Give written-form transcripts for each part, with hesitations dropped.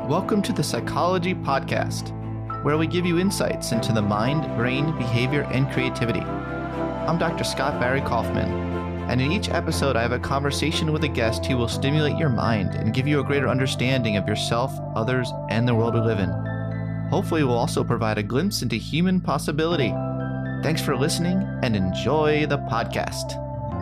Welcome to the Psychology Podcast, where we give you insights into the mind, brain, behavior, and creativity. I'm Dr. Scott Barry Kaufman, and in each episode I have a conversation with a guest who will stimulate your mind and give you a greater understanding of yourself, others, and the world we live in. Hopefully we'll also provide a glimpse into human possibility. Thanks for listening and enjoy the podcast.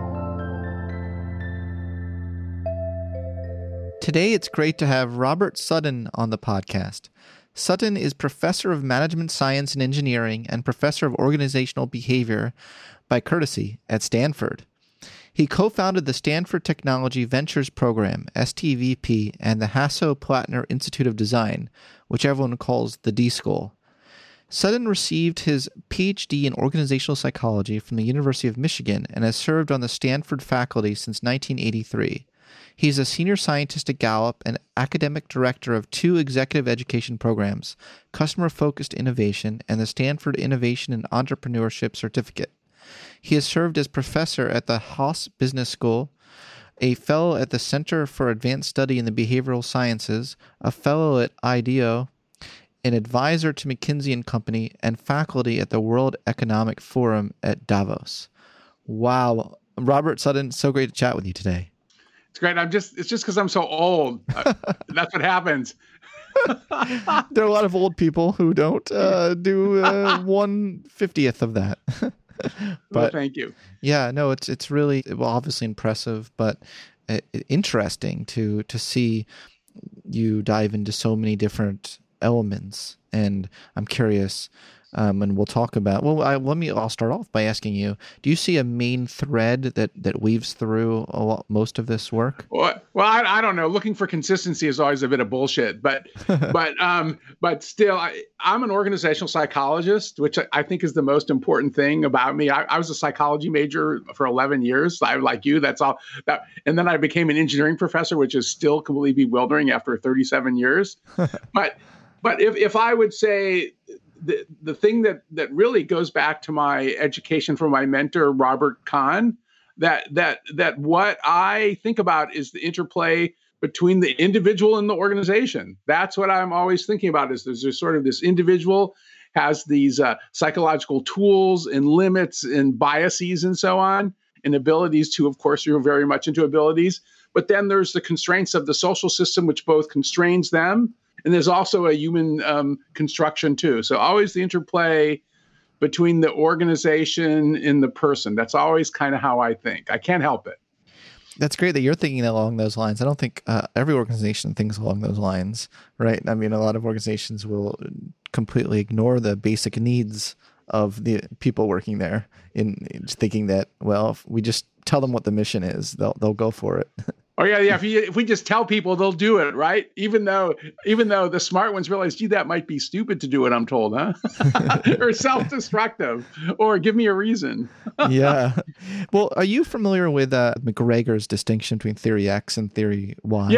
Today, it's great to have Robert Sutton on the podcast. Sutton is Professor of Management Science and Engineering and Professor of Organizational Behavior by courtesy at Stanford. He co-founded the Stanford Technology Ventures Program, STVP, and the Hasso-Plattner Institute of Design, which everyone calls the D-School. Sutton received his PhD in organizational psychology from the University of Michigan and has served on the Stanford faculty since 1983. He's a senior scientist at Gallup and academic director of two executive education programs, Customer-Focused Innovation and the Stanford Innovation and Entrepreneurship Certificate. He has served as professor at the Haas Business School, a fellow at the Center for Advanced Study in the Behavioral Sciences, a fellow at IDEO, an advisor to McKinsey & Company, and faculty at the World Economic Forum at Davos. Wow. Robert Sutton, so great to chat with you today. It's great. It's just because I'm so old. That's what happens. There are a lot of old people who don't do 1/50th of that. But well, thank you. Yeah, no, it's really, well, obviously impressive, but interesting to see you dive into so many different elements. And I'm curious, and we'll talk about, I'll start off by asking you, do you see a main thread that weaves through most of this work? Well, I don't know. Looking for consistency is always a bit of bullshit, but still, I'm an organizational psychologist, which I think is the most important thing about me. I was a psychology major for 11 years. Like you, that's all that. And then I became an engineering professor, which is still completely bewildering after 37 years. But if I would say, the thing that really goes back to my education from my mentor, Robert Kahn, that what I think about is the interplay between the individual and the organization. That's what I'm always thinking about, is there's sort of this individual has these psychological tools and limits and biases and so on, and abilities to, of course, you're very much into abilities. But then there's the constraints of the social system, which both constrains them. And there's also a human construction too. So always the interplay between the organization and the person. That's always kind of how I think. I can't help it. That's great that you're thinking along those lines. I don't think every organization thinks along those lines, right? I mean, a lot of organizations will completely ignore the basic needs of the people working there in thinking that, well, if we just tell them what the mission is, they'll go for it. Oh yeah. If we just tell people, they'll do it, right? Even though the smart ones realize, gee, that might be stupid to do it, I'm told, huh? Or self-destructive, or give me a reason. Yeah. Well, are you familiar with McGregor's distinction between theory X and theory Y?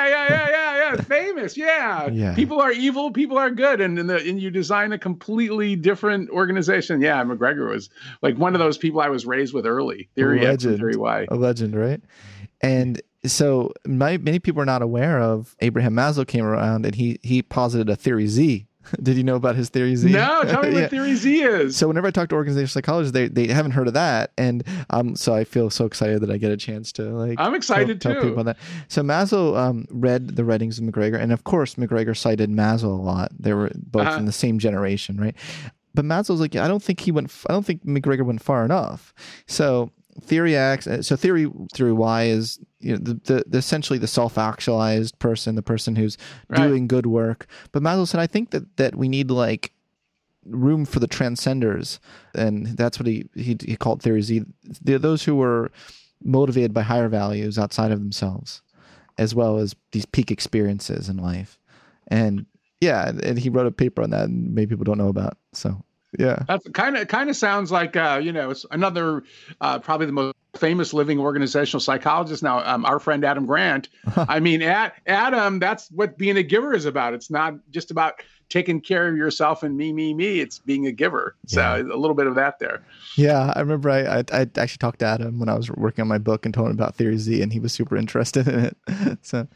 Yeah. Famous. Yeah. People are evil, people are good, and you design a completely different organization. Yeah, McGregor was like one of those people I was raised with early. Theory X and theory Y. A legend, right? And so many people are not aware of Abraham Maslow came around and he posited a theory Z. Did you know about his theory Z? No, tell me what theory Z is. So whenever I talk to organizational psychologists, they haven't heard of that. And so I feel so excited that I get a chance to I'm excited tell people about that. So Maslow read the writings of McGregor. And of course, McGregor cited Maslow a lot. They were both in the same generation, right? But Maslow's like, I don't think McGregor went far enough. So theory X, so theory Y is, the essentially the self-actualized person, the person who's doing good work. But Maslow said, I think that we need like room for the transcenders, and that's what he called theory Z. Those who were motivated by higher values outside of themselves, as well as these peak experiences in life. And and he wrote a paper on that, and many people don't know about. So. Yeah, that's kind of sounds like it's another probably the most famous living organizational psychologist now, our friend Adam Grant. I mean, Adam, that's what being a giver is about. It's not just about taking care of yourself and me. It's being a giver. So a little bit of that there. Yeah, I remember I actually talked to Adam when I was working on my book and told him about Theory Z, and he was super interested in it. So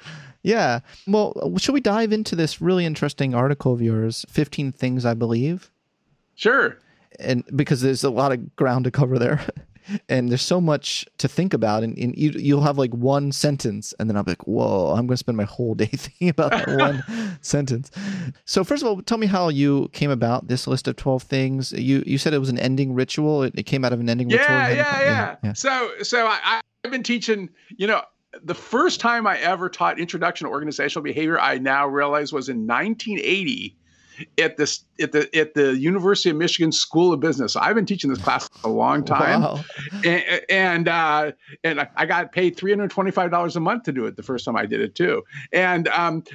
Yeah. Well, should we dive into this really interesting article of yours, 15 Things I Believe? Sure. And because there's a lot of ground to cover there. And there's so much to think about. And you'll have like one sentence, and then I'll be like, whoa, I'm going to spend my whole day thinking about that one sentence. So first of all, tell me how you came about this list of 12 things. You said it was an ending ritual. It came out of an ending ritual. Yeah. So I've been teaching, the first time I ever taught Introduction to Organizational Behavior, I now realize was in 1980 at the University of Michigan School of Business. I've been teaching this class a long time. Wow. And I got paid $325 a month to do it the first time I did it too. And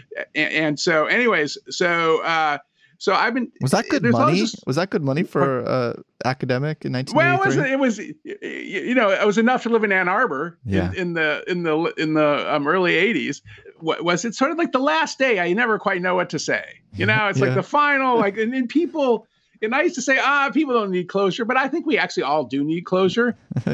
so anyways, so I've been. Was that good money? Was that good money for academic in 1983? Well, it was enough to live in Ann Arbor in the early 80s. Was it sort of like the last day? I never quite know what to say. It's like the final, and people. And I used to say, people don't need closure, but I think we actually all do need closure.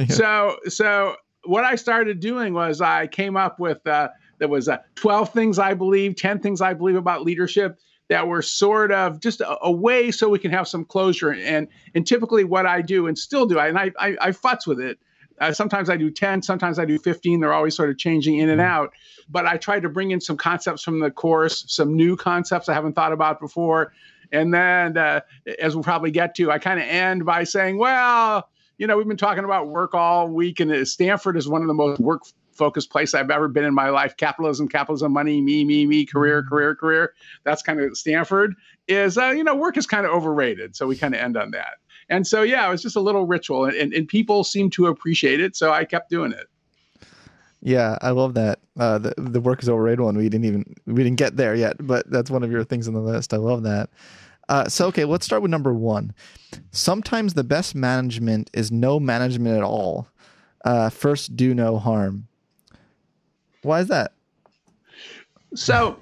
So what I started doing was I came up with there was 12 things I believe, 10 things I believe about leadership that were sort of just a way so we can have some closure. And typically what I do and still do, and I futz with it. Sometimes I do 10, sometimes I do 15. They're always sort of changing in and out. But I try to bring in some concepts from the course, some new concepts I haven't thought about before. And then, as we'll probably get to, I kind of end by saying, well, we've been talking about work all week, and Stanford is one of the most work-focused places I've ever been in my life. Capitalism, money, me, career. That's kind of Stanford is, work is kind of overrated. So we kind of end on that. And so, it was just a little ritual, and people seem to appreciate it. So I kept doing it. Yeah, I love that. The work is overrated one. We didn't get there yet, but that's one of your things on the list. I love that. Okay, let's start with number 1. Sometimes the best management is no management at all. First, do no harm. Why is that? So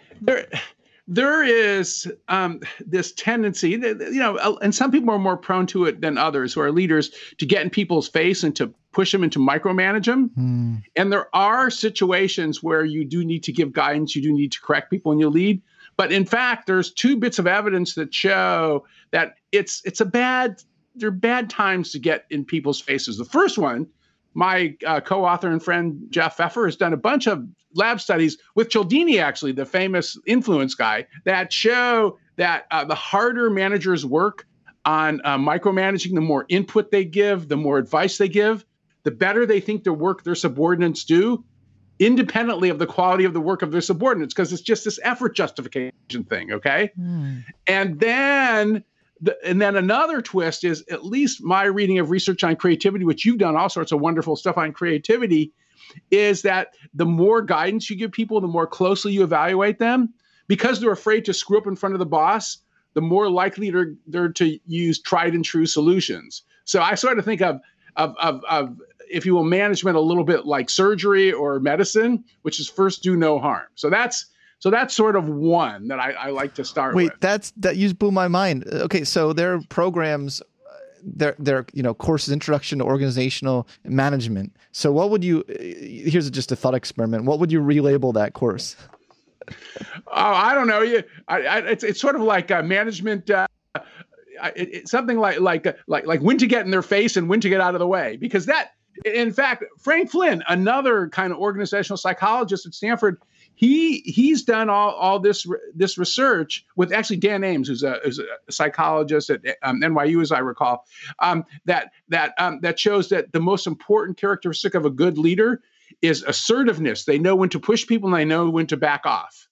there is this tendency that, and some people are more prone to it than others who are leaders, to get in people's face and to push them and to micromanage them. And there are situations where you do need to give guidance. You do need to correct people when you lead. But in fact, there's 2 bits of evidence that show that they're bad times to get in people's faces. The first one, my co-author and friend Jeff Pfeffer has done a bunch of lab studies with Cialdini, actually, the famous influence guy, that show that the harder managers work on micromanaging, the more input they give, the more advice they give, the better they think the work their subordinates do, independently of the quality of the work of their subordinates, because it's just this effort justification thing, okay? And then another twist is, at least my reading of research on creativity, which you've done all sorts of wonderful stuff on creativity, is that the more guidance you give people, the more closely you evaluate them, because they're afraid to screw up in front of the boss, the more likely they're to use tried and true solutions. So I sort of think of if you will, management a little bit like surgery or medicine, which is first do no harm. So that's sort of one that I like to start with. Wait, that you blew my mind. Okay, so there are programs, there courses, Introduction to Organizational Management. So what would you? Here's just a thought experiment. What would you relabel that course? Oh, I don't know. It's sort of like management. It's something like when to get in their face and when to get out of the way, because that. In fact, Frank Flynn, another kind of organizational psychologist at Stanford, he's done all this research with actually Dan Ames, who's a psychologist at NYU, as I recall, that shows that the most important characteristic of a good leader is assertiveness. They know when to push people and they know when to back off.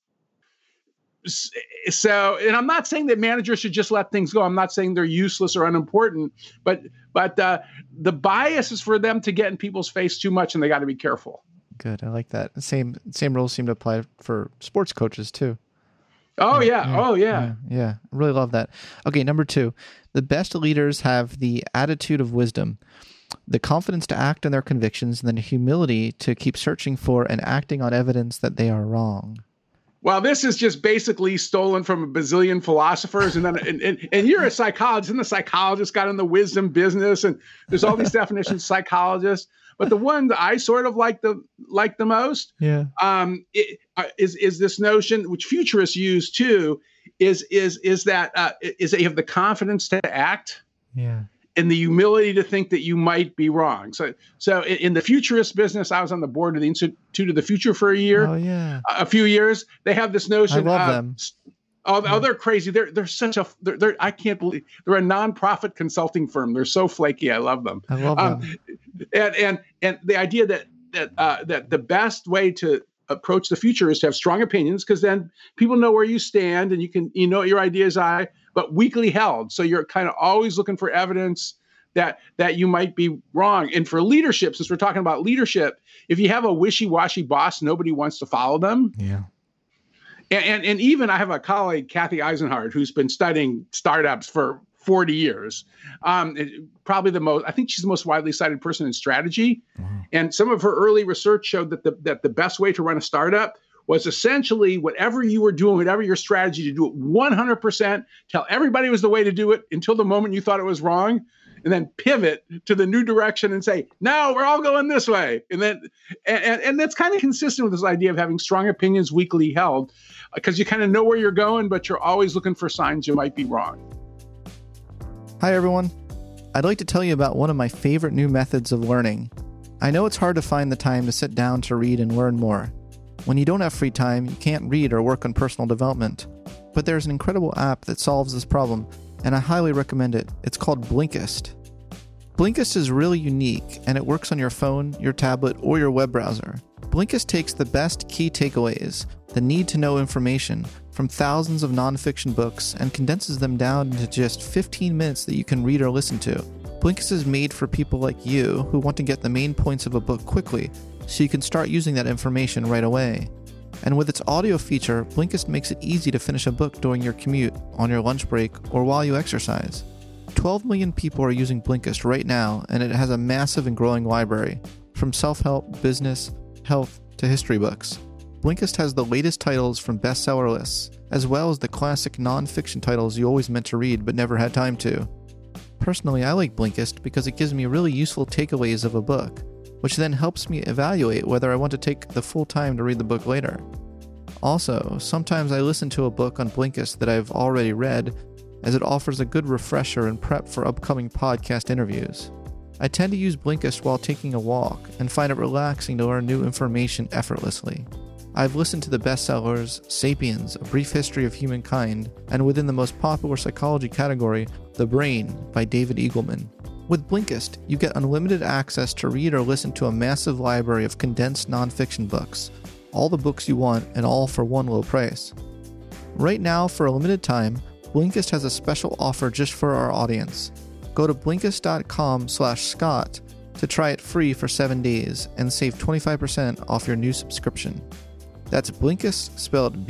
So, and I'm not saying that managers should just let things go. I'm not saying they're useless or unimportant, but the bias is for them to get in people's face too much, and they got to be careful. Good, I like that. Same rules seem to apply for sports coaches too. Yeah. I really love that. Okay, number 2, the best leaders have the attitude of wisdom, the confidence to act on their convictions, and then humility to keep searching for and acting on evidence that they are wrong. Well, this is just basically stolen from a bazillion philosophers, and then and you're a psychologist, and the psychologist got in the wisdom business, and there's all these definitions of psychologists. but the one that I sort of like the most, is this notion which futurists use too, is that you have the confidence to act, and the humility to think that you might be wrong. So in the futurist business, I was on the board of the Institute of the Future for a few years. They have this notion. I love them. They're crazy. They're I can't believe they're a nonprofit consulting firm. They're so flaky. I love them. I love them. And the idea that the best way to approach the future is to have strong opinions, because then people know where you stand and you know what your ideas are, but weakly held. So you're kind of always looking for evidence that you might be wrong. And for leadership, since we're talking about leadership, if you have a wishy-washy boss, nobody wants to follow them. Yeah. And even I have a colleague, Kathy Eisenhardt, who's been studying startups for 40 years. Probably I think she's the most widely cited person in strategy. Mm-hmm. And some of her early research showed that the best way to run a startup was essentially whatever you were doing, whatever your strategy, to do it 100%, tell everybody it was the way to do it until the moment you thought it was wrong, and then pivot to the new direction and say, no, we're all going this way. And that's kind of consistent with this idea of having strong opinions weakly held, because you kind of know where you're going, but you're always looking for signs you might be wrong. Hi, everyone. I'd like to tell you about one of my favorite new methods of learning. I know it's hard to find the time to sit down to read and learn more. When you don't have free time, you can't read or work on personal development. But there's an incredible app that solves this problem, and I highly recommend it. It's called Blinkist. Blinkist is really unique, and it works on your phone, your tablet, or your web browser. Blinkist takes the best key takeaways, the need-to-know information, from thousands of nonfiction books and condenses them down into just 15 minutes that you can read or listen to. Blinkist is made for people like you who want to get the main points of a book quickly, so you can start using that information right away. And with its audio feature, Blinkist makes it easy to finish a book during your commute, on your lunch break, or while you exercise. 12 million people are using Blinkist right now, and it has a massive and growing library, from self-help, business, health, to history books. Blinkist has the latest titles from bestseller lists, as well as the classic non-fiction titles you always meant to read but never had time to. Personally, I like Blinkist because it gives me really useful takeaways of a book, which then helps me evaluate whether I want to take the full time to read the book later. Also, sometimes I listen to a book on Blinkist that I've already read, as it offers a good refresher and prep for upcoming podcast interviews. I tend to use Blinkist while taking a walk and find it relaxing to learn new information effortlessly. I've listened to the bestsellers Sapiens, A Brief History of Humankind, and within the most popular psychology category, The Brain by David Eagleman. With Blinkist, you get unlimited access to read or listen to a massive library of condensed nonfiction books, all the books you want, and all for one low price. Right now, for a limited time, Blinkist has a special offer just for our audience. Go to Blinkist.com/Scott to try it free for 7 days and save 25% off your new subscription. That's Blinkist, spelled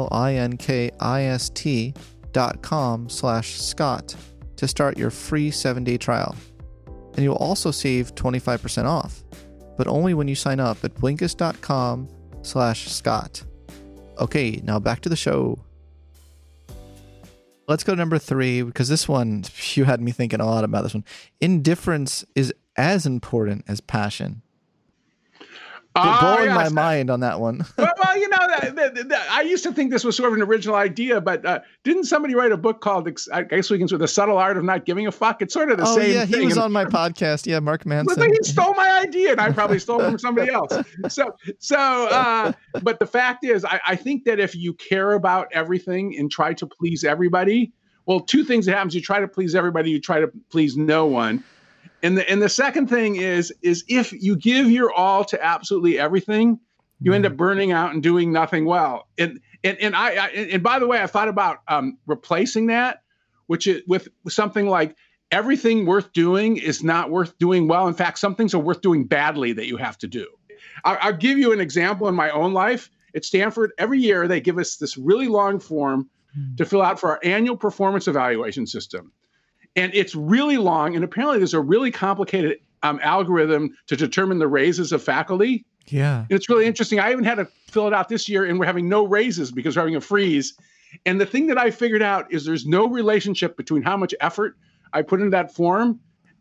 Blinkist.com/Scott to start your free 7-day trial. And you'll also save 25% off, but only when you sign up at Blinkist.com/Scott. Okay, now back to the show. Let's go to number 3, because this one, you had me thinking a lot about this one. Indifference is as important as passion. Blowing my mind on that one. well, I used to think this was sort of an original idea, but didn't somebody write a book called, I guess we can say, The Subtle Art of Not Giving a Fuck? It's sort of the same thing. Oh, yeah, he was on my podcast. Yeah, Mark Manson. But he stole my idea, and I probably stole it from somebody else. But the fact is, I think that if you care about everything and try to please everybody, well, two things that happens. You try to please everybody, you try to please no one. And the second thing is if you give your all to absolutely everything, you end up burning out and doing nothing well. And by the way, I thought about replacing that, which is with something like everything worth doing is not worth doing well. In fact, some things are worth doing badly that you have to do. I'll give you an example in my own life. At Stanford, every year they give us this really long form to fill out for our annual performance evaluation system. And it's really long, and apparently there's a really complicated algorithm to determine the raises of faculty. Yeah. And it's really interesting. I even had to fill it out this year, and we're having no raises because we're having a freeze. And the thing that I figured out is there's no relationship between how much effort I put into that form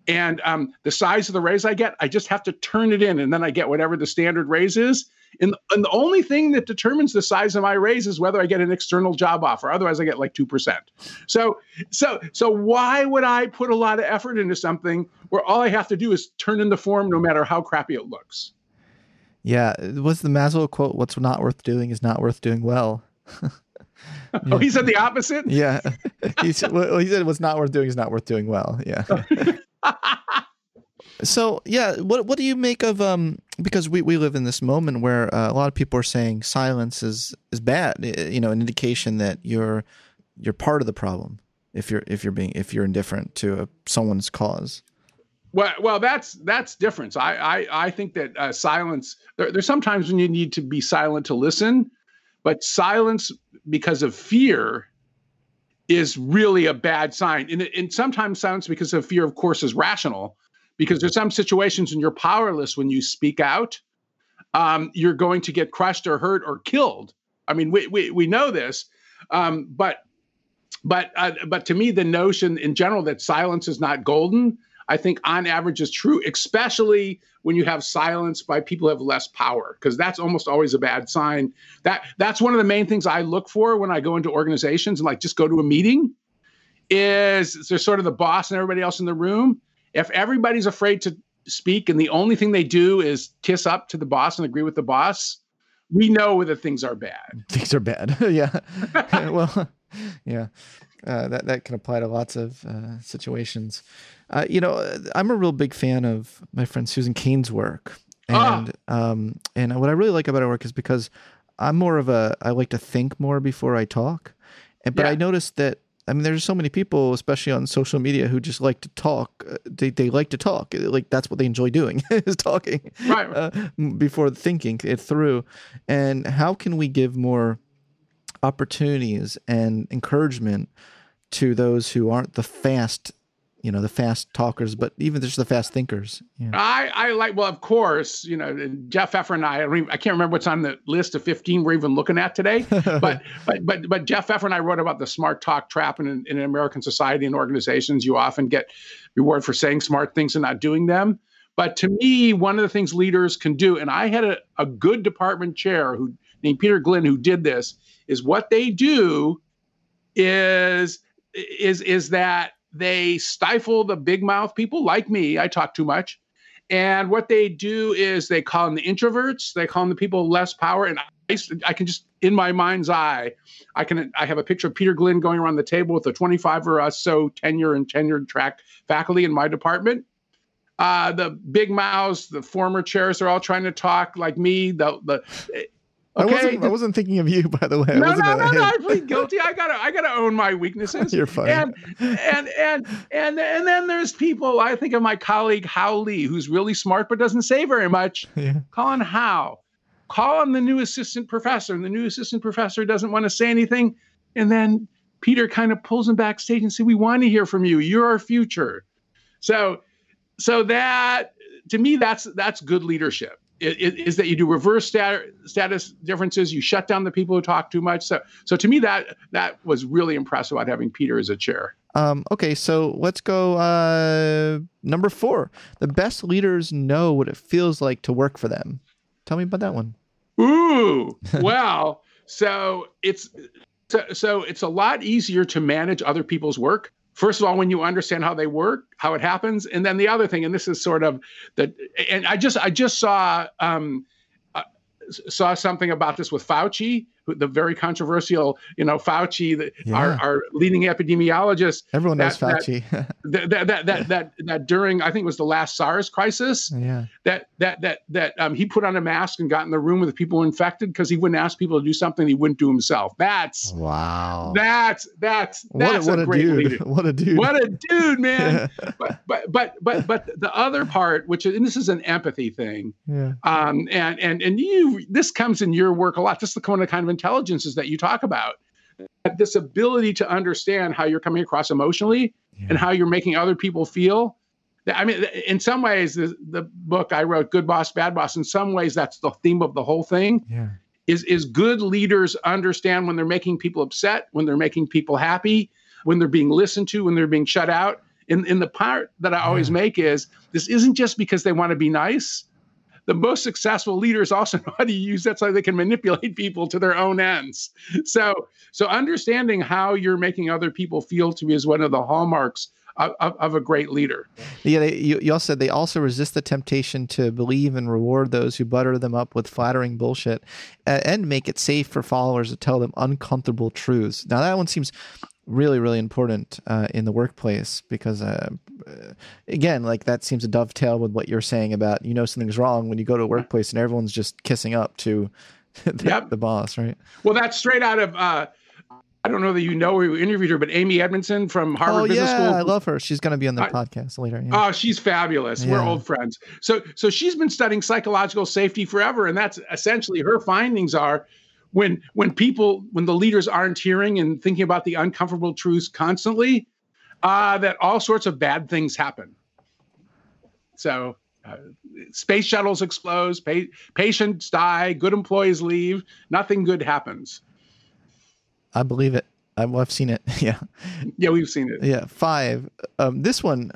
And the size of the raise I get, I just have to turn it in, and then I get whatever the standard raise is. And the only thing that determines the size of my raise is whether I get an external job offer. Otherwise, I get like 2%. So why would I put a lot of effort into something where all I have to do is turn in the form, no matter how crappy it looks? Yeah, what's the Maslow quote? What's not worth doing is not worth doing well. Yeah. Oh, he said the opposite? Yeah. He said what's not worth doing is not worth doing well. Yeah. So, yeah, what do you make of, because we live in this moment where a lot of people are saying silence is bad, an indication that you're part of the problem if you're indifferent to someone's cause. Well, that's different. So I think that silence, there's sometimes when you need to be silent to listen, but silence because of fear is really a bad sign. And sometimes silence because of fear, of course, is rational, because there's some situations when you're powerless when you speak out. You're going to get crushed or hurt or killed. I mean, we know this, but to me, the notion in general that silence is not golden, I think on average is true, especially when you have silence by people who have less power, because that's almost always a bad sign. That's one of the main things I look for when I go into organizations and like just go to a meeting, is there's sort of the boss and everybody else in the room. If everybody's afraid to speak and the only thing they do is kiss up to the boss and agree with the boss, we know that things are bad. Things are bad. Yeah. Well, yeah. That can apply to lots of situations. I'm a real big fan of my friend Susan Cain's work. And what I really like about her work is because I like to think more before I talk. But I noticed that, there's so many people, especially on social media, who just like to talk. They like to talk. Like that's what they enjoy doing is talking, right. Before thinking it through. And how can we give more opportunities and encouragement to those who aren't the fast talkers, but even just the fast thinkers? Yeah. I like, well, of course, Jeff Pfeffer and I can't remember what's on the list of 15 we're even looking at today, but Jeff Pfeffer and I wrote about the smart talk trap, and in American society and organizations, you often get reward for saying smart things and not doing them. But to me, one of the things leaders can do, and I had a good department chair named Peter Glynn who did this, is what they do is that they stifle the big mouth people like me. I talk too much. And what they do is they call them the introverts. They call them the people with less power. And I can just, in my mind's eye, I have a picture of Peter Glynn going around the table with the 25 or so tenure and tenured track faculty in my department. The big mouths, the former chairs are all trying to talk like me. Okay. I wasn't thinking of you, by the way. No, I plead guilty. I gotta own my weaknesses. You're fine. And then there's people. I think of my colleague Hao Lee, who's really smart but doesn't say very much. Yeah. Call on Hao. Call on the new assistant professor, and the new assistant professor doesn't want to say anything. And then Peter kind of pulls him backstage and says, "We want to hear from you. You're our future." So that, to me, that's good leadership. Is that you do reverse status differences. You shut down the people who talk too much. So to me, that was really impressive about having Peter as a chair. Okay, so let's go number 4. The best leaders know what it feels like to work for them. Tell me about that one. Ooh, well, so it's a lot easier to manage other people's work. First of all, when you understand how they work, how it happens, and then the other thing, and this is sort of and I just saw something about this with Fauci, the very controversial, Fauci, our leading epidemiologist. Everyone knows Fauci. That during, I think it was the last SARS crisis, that he put on a mask and got in the room with the people infected because he wouldn't ask people to do something he wouldn't do himself. Wow. That's what a great dude. Leader. What a dude. What a dude, man. but the other part, which is, and this is an empathy thing. Yeah. And this comes in your work a lot. This is the kind of intelligences that you talk about. This ability to understand how you're coming across emotionally and how you're making other people feel. I mean, in some ways, the book I wrote, Good Boss, Bad Boss, in some ways, that's the theme of the whole thing. Yeah. Is good leaders understand when they're making people upset, when they're making people happy, when they're being listened to, when they're being shut out, in the part that I always make is this isn't just because they want to be nice. The most successful leaders also know how to use that so they can manipulate people to their own ends. So understanding how you're making other people feel to me is one of the hallmarks of a great leader. Yeah, you also said they also resist the temptation to believe and reward those who butter them up with flattering bullshit and make it safe for followers to tell them uncomfortable truths. Now, that one seems really, really important in the workplace because, again, like that seems to dovetail with what you're saying about, something's wrong when you go to a workplace and everyone's just kissing up to the boss, right? Well, that's straight out of... I don't know that or you interviewed her, but Amy Edmondson from Harvard Business School. I love her. She's going to be on the podcast later. Yeah. Oh, she's fabulous. Yeah. We're old friends. So she's been studying psychological safety forever, and that's essentially her findings are when the leaders aren't hearing and thinking about the uncomfortable truths constantly, that all sorts of bad things happen. So space shuttles explode, patients die, good employees leave, nothing good happens. I believe it. I've seen it. Yeah. Yeah, we've seen it. Yeah. 5. This one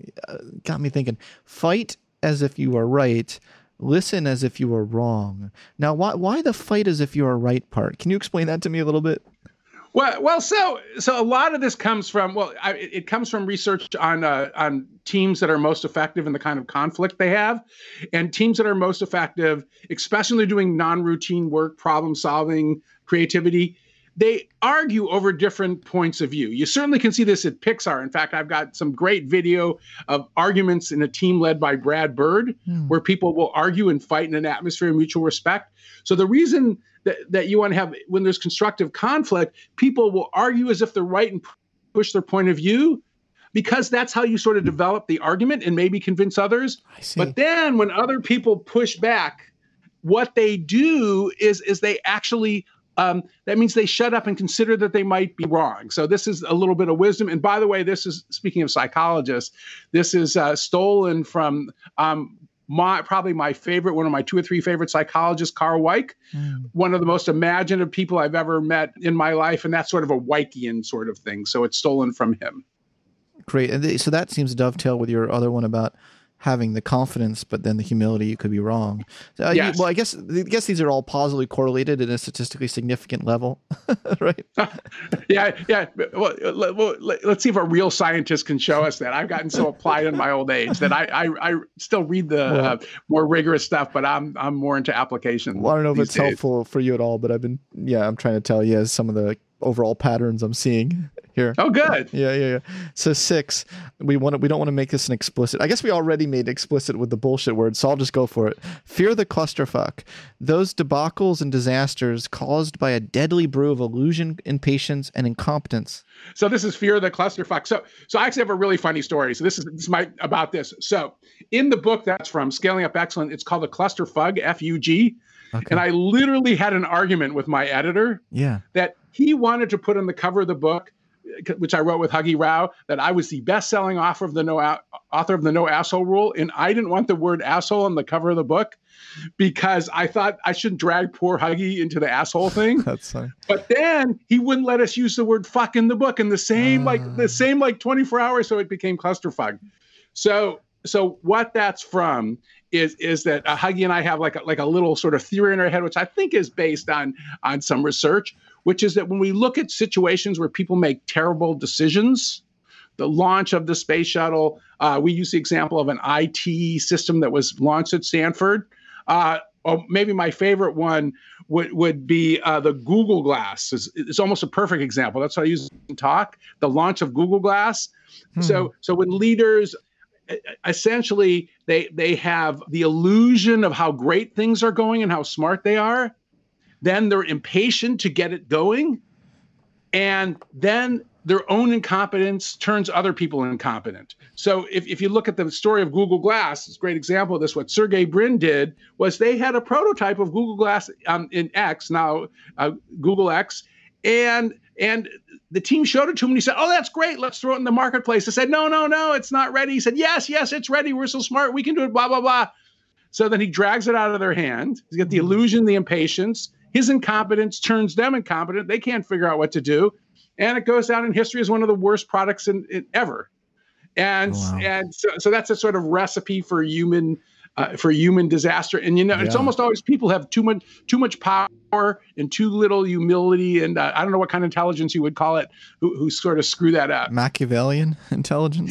got me thinking. Fight as if you are right. Listen as if you are wrong. Now, why the fight as if you are right part? Can you explain that to me a little bit? Well, so a lot of this comes from it comes from research on teams that are most effective in the kind of conflict they have, and teams that are most effective, especially doing non-routine work, problem solving, creativity. They argue over different points of view. You certainly can see this at Pixar. In fact, I've got some great video of arguments in a team led by Brad Bird, where people will argue and fight in an atmosphere of mutual respect. So the reason that you want to have, when there's constructive conflict, people will argue as if they're right and push their point of view, because that's how you sort of develop the argument and maybe convince others. I see. But then when other people push back, what they do is they actually... that means they shut up and consider that they might be wrong. So this is a little bit of wisdom. And by the way, this is, speaking of psychologists, this is stolen from probably my favorite, one of my 2 or 3 favorite psychologists, Carl Weick, one of the most imaginative people I've ever met in my life. And that's sort of a Weickian sort of thing. So it's stolen from him. Great. And so that seems to dovetail with your other one about having the confidence, but then the humility, you could be wrong. Yes. I guess these are all positively correlated at a statistically significant level, right? Yeah. Well, let's see if a real scientist can show us that. I've gotten so applied in my old age that I still read the more rigorous stuff, but I'm more into application. Well, I don't know if it's helpful for you at all, but I'm trying to tell you some of the overall patterns I'm seeing here. Oh, good. Yeah. So 6, we don't want to make this an explicit. I guess we already made it explicit with the bullshit word, so I'll just go for it. Fear the clusterfuck. Those debacles and disasters caused by a deadly brew of illusion, impatience, and incompetence. So this is fear the clusterfuck. So I actually have a really funny story. So this is about this. So in the book that's from Scaling Up Excellence, it's called the Clusterfug, F-U-G. Okay. And I literally had an argument with my editor that he wanted to put on the cover of the book, which I wrote with Huggy Rao, that I was the best-selling author of the No Asshole Rule, and I didn't want the word asshole on the cover of the book because I thought I shouldn't drag poor Huggy into the asshole thing. That's funny. But then he wouldn't let us use the word fuck in the book in the same 24 hours, so it became clusterfuck. So what that's from is that Huggy and I have like a little sort of theory in our head, which I think is based on some research, which is that when we look at situations where people make terrible decisions, the launch of the space shuttle, we use the example of an IT system that was launched at Stanford. Or maybe my favorite one would be the Google Glass. It's almost a perfect example. That's what I use in talk, the launch of Google Glass. So when leaders... essentially, they have the illusion of how great things are going and how smart they are. Then they're impatient to get it going. And then their own incompetence turns other people incompetent. So if you look at the story of Google Glass, it's a great example of this. What Sergey Brin did was they had a prototype of Google Glass in X, now Google X, and the team showed it to him and he said, "Oh, that's great. Let's throw it in the marketplace." They said, No, it's not ready. He said, yes, it's ready. We're so smart. We can do it, blah, blah, blah. So then he drags it out of their hand. He's got the illusion, the impatience. His incompetence turns them incompetent. They can't figure out what to do. And it goes down in history as one of the worst products in ever. And Oh, wow. and so that's a sort of recipe for human disaster. And it's almost always people have too much power and too little humility, and I don't know what kind of intelligence you would call it, who sort of screw that up. Machiavellian intelligence.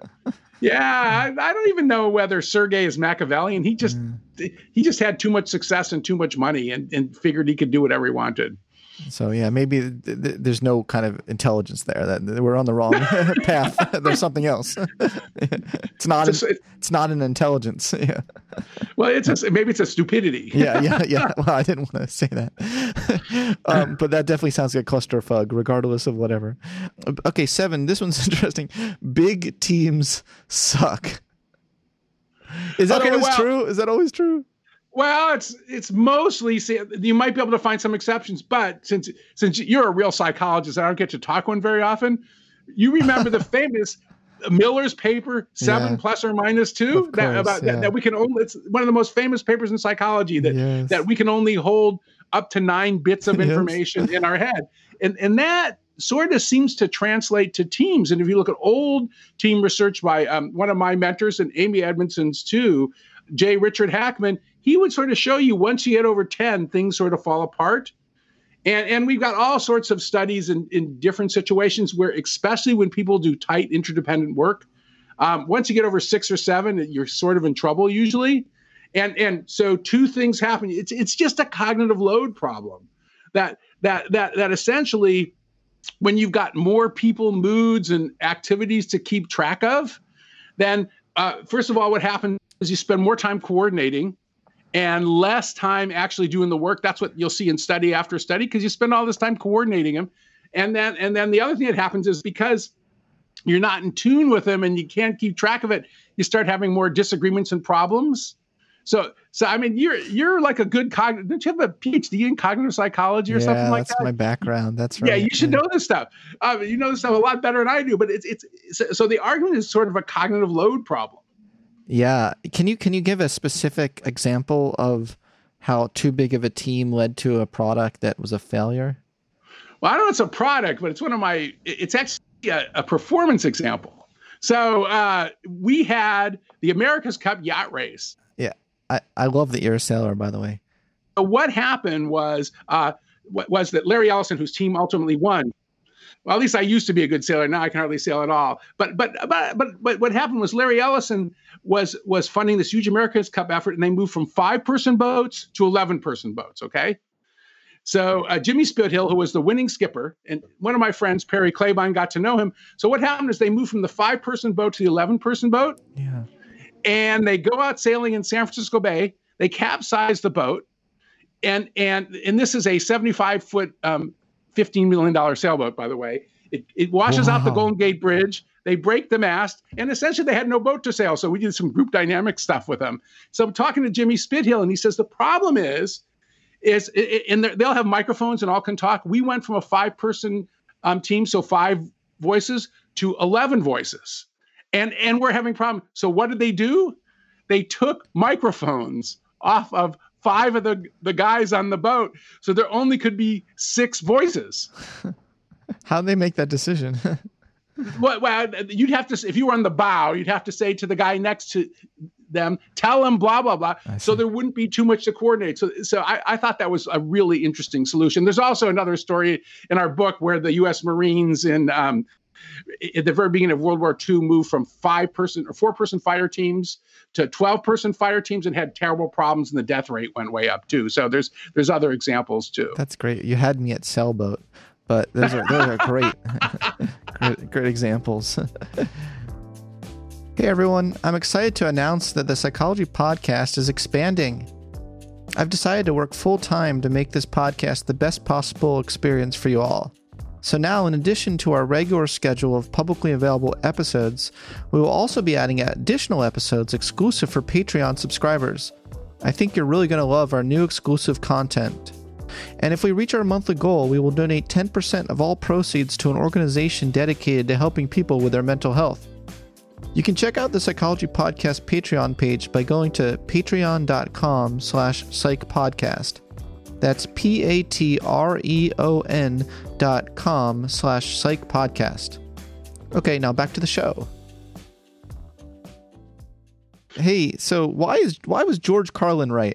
Yeah, I don't even know whether Sergei is Machiavellian. He just had too much success and too much money, and figured he could do whatever he wanted. So yeah, maybe there's no kind of intelligence there. That we're on the wrong path. There's something else. It's not an intelligence. Yeah. Well, maybe it's a stupidity. Yeah. Well, I didn't want to say that, but that definitely sounds like a clusterfuck, regardless of whatever. Okay, 7. This one's interesting. Big teams suck. Is that always true? Is that always true? Well, it's mostly, you might be able to find some exceptions, but since you're a real psychologist, I don't get to talk one very often. You remember the famous Miller's paper 7 plus or minus 2 that we can only, it's one of the most famous papers in psychology that we can only hold up to 9 bits of information in our head. And that sort of seems to translate to teams. And if you look at old team research by one of my mentors and Amy Edmondson's too, J. Richard Hackman, he would sort of show you once you get over 10, things sort of fall apart. And we've got all sorts of studies in different situations where, especially when people do tight interdependent work, once you get over 6 or 7, you're sort of in trouble usually. And so 2 things happen. It's just a cognitive load problem that essentially, when you've got more people, moods, and activities to keep track of, then first of all, what happens is you spend more time coordinating and less time actually doing the work. That's what you'll see in study after study, because you spend all this time coordinating them. And then the other thing that happens is, because you're not in tune with them and you can't keep track of it, you start having more disagreements and problems. So I mean, you're like a good cognitive. Don't you have a PhD in cognitive psychology or something like that? Yeah, that's my background. That's right. Yeah, you should know this stuff. You know this stuff a lot better than I do. But so the argument is sort of a cognitive load problem. Yeah. Can you give a specific example of how too big of a team led to a product that was a failure? Well, I don't know it's a product, but it's actually a performance example. So we had the America's Cup yacht race. Yeah. I love that you're a sailor, by the way. So what happened was that Larry Ellison, whose team ultimately won. Well, at least I used to be a good sailor. Now I can hardly sail at all. But what happened was Larry Ellison was funding this huge America's Cup effort, and they moved from 5-person boats to 11-person boats. Okay, so Jimmy Spithill, who was the winning skipper, and one of my friends, Perry Claiborne, got to know him. So what happened is they moved from the 5-person boat to the 11-person boat. Yeah, and they go out sailing in San Francisco Bay. They capsize the boat, and this is a 75-foot. $15 million sailboat, by the way. It washes out the Golden Gate Bridge. They break the mast, and essentially they had no boat to sail. So we did some group dynamic stuff with them. So I'm talking to Jimmy Spithill, and he says the problem is they'll have microphones and all can talk. We went from a 5-person team, so 5 voices, to 11 voices, and we're having problems. So what did they do? They took microphones off of 5 of the guys on the boat, so there only could be 6 voices. How'd they make that decision? Well, you'd have to, if you were on the bow, you'd have to say to the guy next to them, tell them blah, blah, blah. So there wouldn't be too much to coordinate. So I thought that was a really interesting solution. There's also another story in our book where the U.S. Marines at the very beginning of World War II moved from 5-person or 4-person fire teams to 12-person fire teams and had terrible problems, and the death rate went way up too. So there's other examples too. That's great. You had me at sailboat, but those are great, great examples. Hey everyone, I'm excited to announce that the Psychology Podcast is expanding. I've decided to work full-time to make this podcast the best possible experience for you all. So now, in addition to our regular schedule of publicly available episodes, we will also be adding additional episodes exclusive for Patreon subscribers. I think you're really going to love our new exclusive content. And if we reach our monthly goal, we will donate 10% of all proceeds to an organization dedicated to helping people with their mental health. You can check out the Psychology Podcast Patreon page by going to patreon.com/psychpodcast. That's patreon.com/psychpodcast. Okay, now back to the show. Hey, so why was George Carlin right?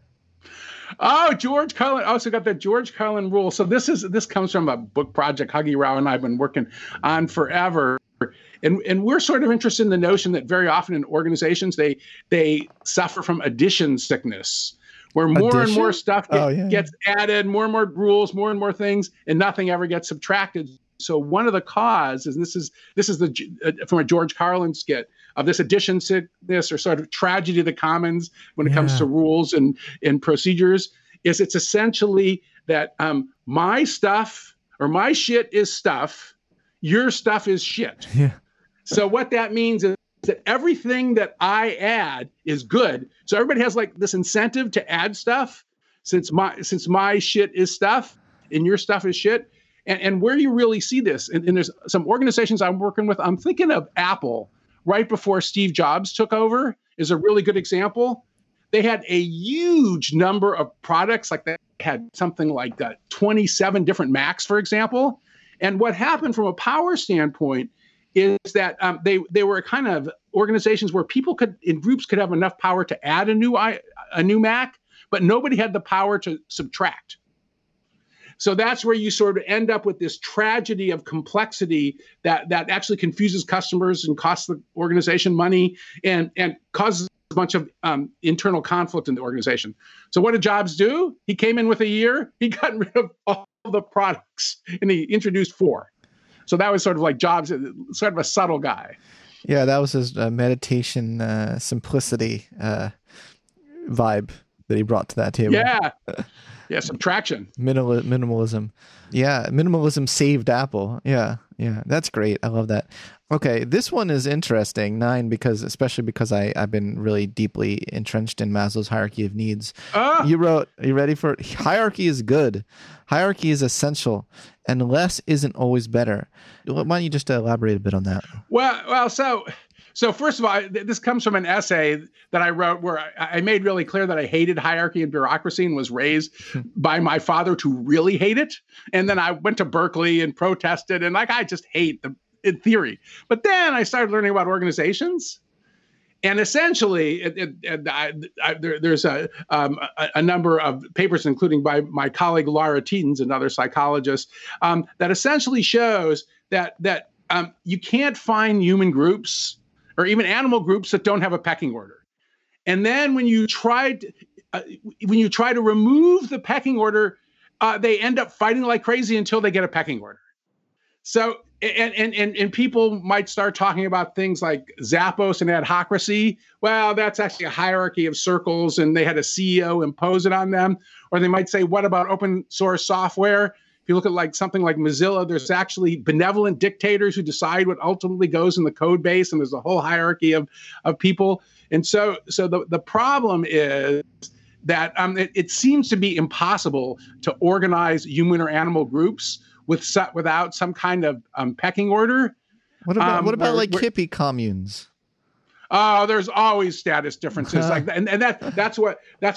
Oh, George Carlin also got the George Carlin rule. So this comes from a book project Huggy Rao and I've been working on forever. And we're sort of interested in the notion that very often in organizations they suffer from addition sickness, where more and more stuff gets added, more and more rules, more and more things, and nothing ever gets subtracted. So one of the causes, and this is from a George Carlin skit, of this addition sickness or sort of tragedy of the commons when it comes to rules and procedures, is it's essentially that my stuff or my shit is stuff, your stuff is shit. Yeah. So what that means is that everything that I add is good. So everybody has like this incentive to add stuff since my shit is stuff and your stuff is shit. And where you really see this, and there's some organizations I'm working with, I'm thinking of Apple right before Steve Jobs took over is a really good example. They had a huge number of products, like they had something like 27 different Macs, for example. And what happened from a power standpoint is that they were kind of organizations where people in groups could have enough power to add a new Mac, but nobody had the power to subtract. So that's where you sort of end up with this tragedy of complexity that actually confuses customers and costs the organization money and causes a bunch of internal conflict in the organization. So what did Jobs do? He came in with a year, he got rid of all the products and he introduced 4. So that was sort of like Jobs, sort of a subtle guy. Yeah, that was his meditation simplicity vibe that he brought to that table. Yeah. Yeah, subtraction. Minimalism. Yeah, minimalism saved Apple. Yeah, that's great. I love that. Okay, this one is interesting, 9, especially because I've been really deeply entrenched in Maslow's hierarchy of needs. You wrote, are you ready for it? Hierarchy is good. Hierarchy is essential, and less isn't always better. Why don't you just elaborate a bit on that? Well, so first of all, this comes from an essay that I wrote where I made really clear that I hated hierarchy and bureaucracy and was raised by my father to really hate it. And then I went to Berkeley and protested and I just hate the in theory. But then I started learning about organizations. And essentially, there's a number of papers, including by my colleague Laura Tetens, another psychologist, that essentially shows that you can't find human groups or even animal groups that don't have a pecking order. And then when you try to remove the pecking order, they end up fighting like crazy until they get a pecking order. So and people might start talking about things like Zappos and adhocracy. Well, that's actually a hierarchy of circles, and they had a CEO impose it on them. Or they might say, what about open source software? If you look at like something like Mozilla, there's actually benevolent dictators who decide what ultimately goes in the code base, and there's a whole hierarchy of people. And so the problem is that it seems to be impossible to organize human or animal groups without some kind of pecking order. What about hippie communes? Oh, there's always status differences like that, and that's what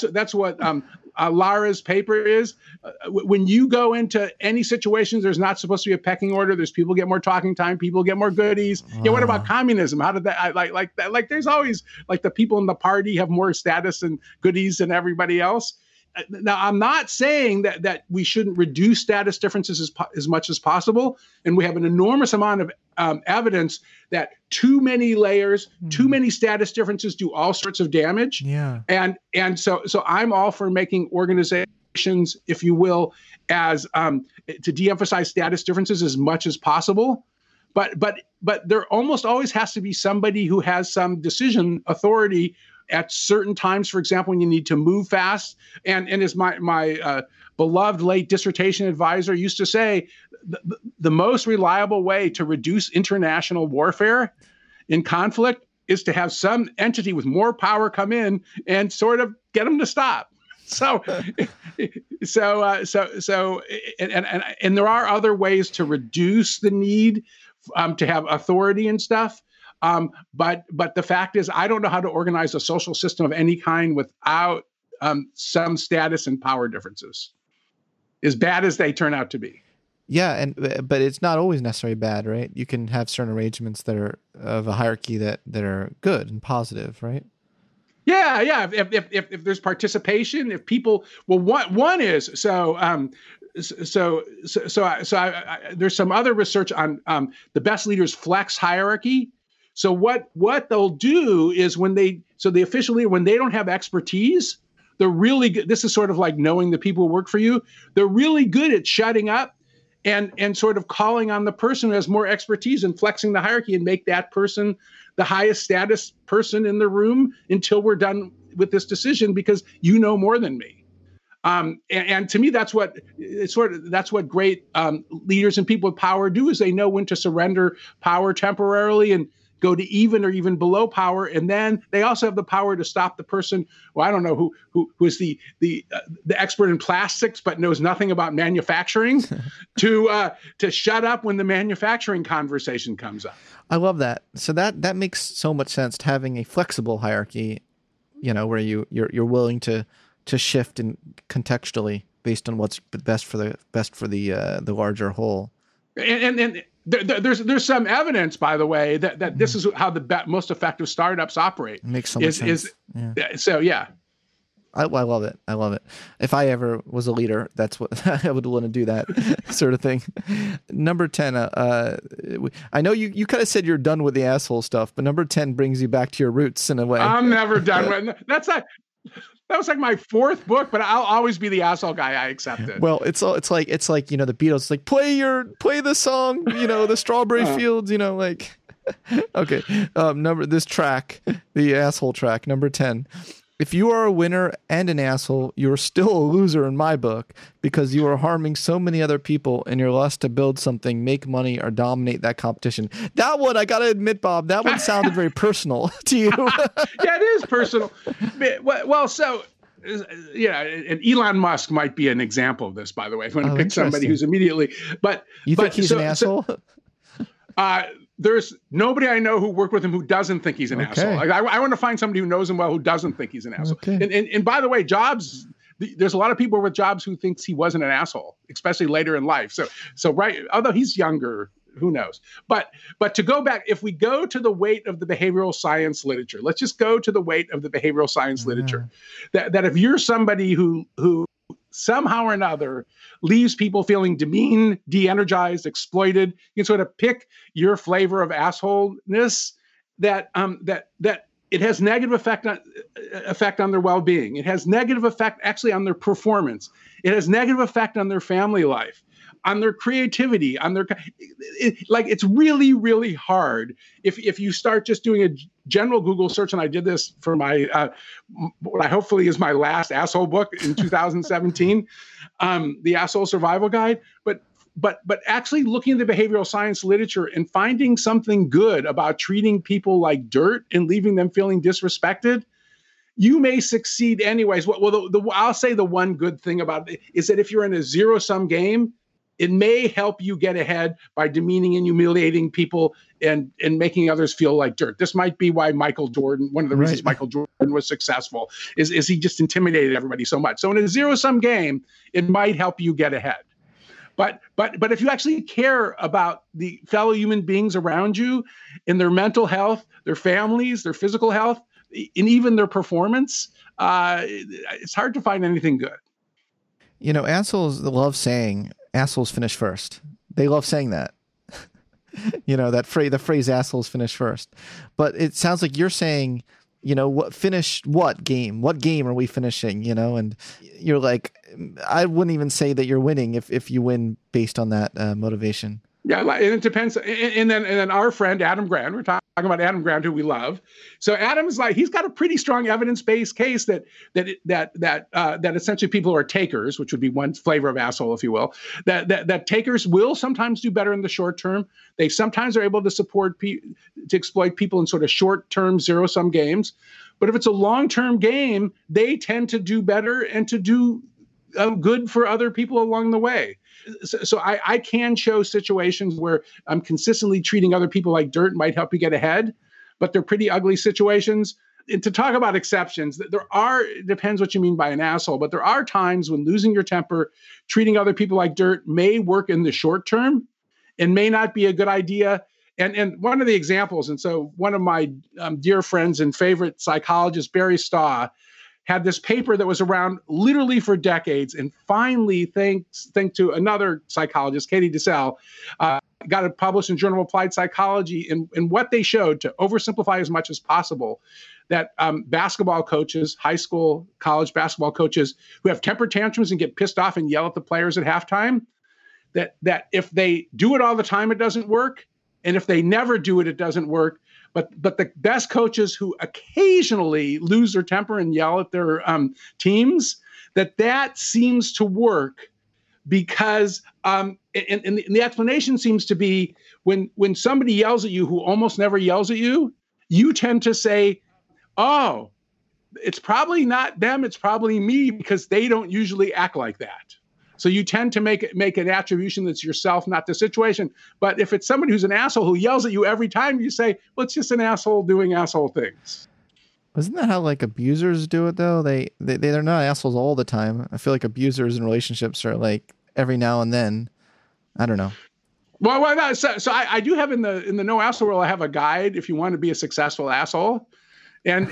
Lara's paper is. When you go into any situations, there's not supposed to be a pecking order. There's people get more talking time, people get more goodies. Yeah, what about communism? How did that like that? Like there's always like the people in the party have more status and goodies than everybody else. Now, I'm not saying that we shouldn't reduce status differences as much as possible. And we have an enormous amount of evidence that too many layers, too many status differences do all sorts of damage. Yeah. And so I'm all for making organizations, if you will, as to de-emphasize status differences as much as possible. But there almost always has to be somebody who has some decision authority at certain times, for example, when you need to move fast. And as my beloved late dissertation advisor used to say, the most reliable way to reduce international warfare in conflict is to have some entity with more power come in and sort of get them to stop. So and there are other ways to reduce the need to have authority and stuff. But the fact is, I don't know how to organize a social system of any kind without some status and power differences, as bad as they turn out to be. Yeah, but it's not always necessarily bad, right? You can have certain arrangements that are of a hierarchy that are good and positive, right? Yeah. If there's participation, if people, well, one is there's some other research on the best leaders flex hierarchy. So what they'll do is the official leader, when they don't have expertise, they're really good. This is sort of like knowing the people who work for you. They're really good at shutting up and sort of calling on the person who has more expertise and flexing the hierarchy and make that person the highest status person in the room until we're done with this decision because you know more than me. And to me, that's what great leaders and people with power do, is they know when to surrender power temporarily and go to even or even below power, and then they also have the power to stop the person. Well, I don't know who is the expert in plastics but knows nothing about manufacturing, to shut up when the manufacturing conversation comes up. I love that. So that makes so much sense, having a flexible hierarchy, where you're willing to shift and contextually based on what's best for the larger whole. And there's some evidence, by the way, that this is how the most effective startups operate. It makes so much sense. So yeah. I love it. I love it. If I ever was a leader, that's what I would want to do, that sort of thing. Number 10, I know you kind of said you're done with the asshole stuff, but number 10 brings you back to your roots in a way. I'm never done with that was like my fourth book, but I'll always be the asshole guy. I accept it. Well, it's like the Beatles, like play the song, the Strawberry Fields, like. Okay, this track, the asshole track, number 10. If you are a winner and an asshole, you're still a loser in my book, because you are harming so many other people in your lust to build something, make money, or dominate that competition. That one, I got to admit, Bob, that one sounded very personal to you. Yeah, it is personal. Well, so, and Elon Musk might be an example of this, by the way. If you want to pick somebody who's immediately, you think he's an asshole? There's nobody I know who worked with him who doesn't think he's an asshole. I want to find somebody who knows him well who doesn't think he's an asshole. Okay. And by the way, Jobs, there's a lot of people with Jobs who thinks he wasn't an asshole, especially later in life. So right, although he's younger, who knows? But to go back, if we go to the weight of the behavioral science literature, let's just go to the weight of the behavioral science literature. That if you're somebody who somehow or another leaves people feeling demeaned, de-energized, exploited, you can sort of pick your flavor of assholeness, that it has negative effect on their well-being. It has negative effect actually on their performance. It has negative effect on their family life, on their creativity, on their it's really, really hard if you start just doing a general Google search. And I did this for my what I hopefully is my last asshole book in 2017, the Asshole Survival Guide. But actually looking at the behavioral science literature and finding something good about treating people like dirt and leaving them feeling disrespected, you may succeed anyways. Well, I'll say the one good thing about it is that if you're in a zero-sum game, it may help you get ahead by demeaning and humiliating people and making others feel like dirt. This might be why Michael Jordan, one of the reasons Michael Jordan was successful, is he just intimidated everybody so much. So in a zero-sum game, it might help you get ahead. But if you actually care about the fellow human beings around you and their mental health, their families, their physical health, and even their performance, it's hard to find anything good. Assholes love saying assholes finish first. They love saying that. That phrase, the phrase assholes finish first. But it sounds like you're saying, what game? What game are we finishing? And you're like, I wouldn't even say that you're winning if you win based on that motivation. Yeah, and it depends. And then our friend Adam Grant, we're talking about Adam Grant, who we love. So Adam's he's got a pretty strong evidence-based case that essentially people who are takers, which would be one flavor of asshole, if you will, that takers will sometimes do better in the short term. They sometimes are able to to exploit people in sort of short-term zero-sum games. But if it's a long-term game, they tend to do better and to do good for other people along the way. So I can show situations where I'm consistently treating other people like dirt might help you get ahead, but they're pretty ugly situations. And to talk about exceptions, it depends what you mean by an asshole, but there are times when losing your temper, treating other people like dirt may work in the short term and may not be a good idea And one of the examples, and so one of my dear friends and favorite psychologist, Barry Staw, had this paper that was around literally for decades, and finally, thanks to another psychologist, Katie DeSalle, got it published in Journal of Applied Psychology. And what they showed, to oversimplify as much as possible, that basketball coaches, high school, college basketball coaches who have temper tantrums and get pissed off and yell at the players at halftime, that if they do it all the time, it doesn't work. And if they never do it, it doesn't work. But the best coaches who occasionally lose their temper and yell at their teams, that seems to work because and the explanation seems to be when somebody yells at you who almost never yells at you, you tend to say, oh, it's probably not them, it's probably me, because they don't usually act like that. So you tend to make an attribution that's yourself, not the situation. But if it's somebody who's an asshole who yells at you every time, you say, well, it's just an asshole doing asshole things. Isn't that how like abusers do it though? They're not assholes all the time. I feel like abusers in relationships are like every now and then. I don't know. Well, so I do have in the No Asshole World, I have a guide if you want to be a successful asshole. And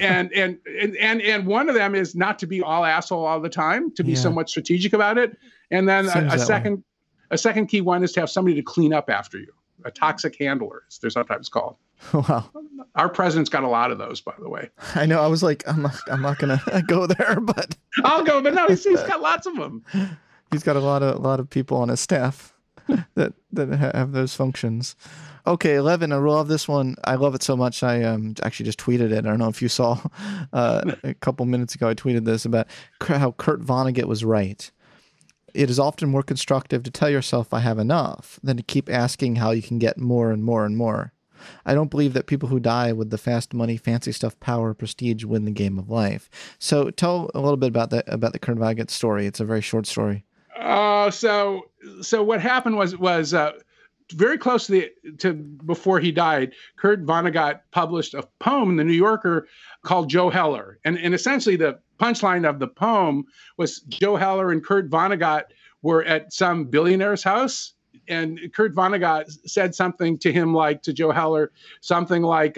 one of them is not to be all asshole all the time, to be somewhat strategic about it. And then a second key one is to have somebody to clean up after you. A toxic handler, as they're sometimes called. Wow. Our president's got a lot of those, by the way. I know. I was like, I'm not gonna go there, but I'll go. But no, he's got lots of them. He's got a lot of people on his staff that have those functions. Okay, 11. I love this one. I love it so much. I actually just tweeted it. I don't know if you saw a couple minutes ago. I tweeted this about how Kurt Vonnegut was right. It is often more constructive to tell yourself I have enough than to keep asking how you can get more and more and more. I don't believe that people who die with the fast money, fancy stuff, power, prestige win the game of life. So tell a little bit about the Kurt Vonnegut story. It's a very short story. So what happened was very close to before he died, Kurt Vonnegut published a poem in the New Yorker called Joe Heller. And essentially the punchline of the poem was Joe Heller and Kurt Vonnegut were at some billionaire's house. And Kurt Vonnegut said something to him to Joe Heller, something like,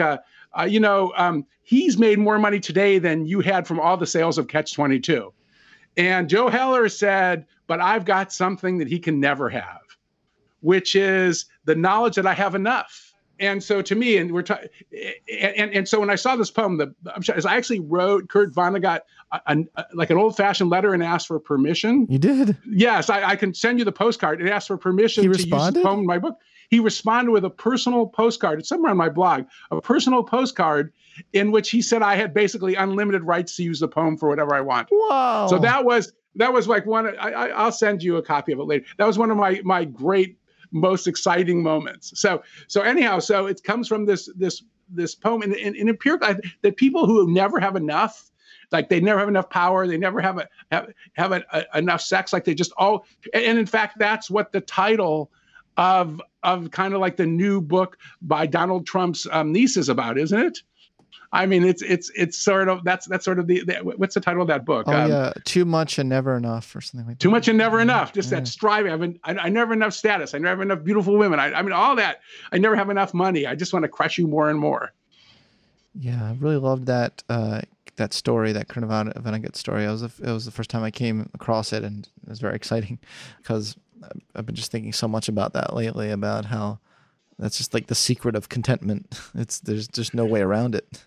he's made more money today than you had from all the sales of Catch-22. And Joe Heller said, but I've got something that he can never have, which is the knowledge that I have enough. And so to me, and so when I saw this poem, I actually wrote Kurt Vonnegut like an old-fashioned letter and asked for permission. You did? Yes, I can send you the postcard. It asked for permission to use the poem in my book. He responded with a personal postcard. It's somewhere on my blog, a personal postcard in which he said I had basically unlimited rights to use the poem for whatever I want. Wow. So that was like one. I'll send you a copy of it later. That was one of my great, most exciting moments. So anyhow, so it comes from this poem, and it appeared that people who never have enough, like they never have enough power, they never have enough sex, like they just all. And in fact, that's what the title of kind of like the new book by Donald Trump's niece is about, isn't it? I mean, it's sort of that's sort of the what's the title of that book? Too much and never enough, or something like that. Too much and never enough. Just that striving. I never have enough status. I never have enough beautiful women. I mean, all that. I never have enough money. I just want to crush you more and more. Yeah, I really loved that story, that Kurt Vonnegut story. It was the first time I came across it, and it was very exciting because I've been just thinking so much about that lately, about how that's just like the secret of contentment. There's just no way around it.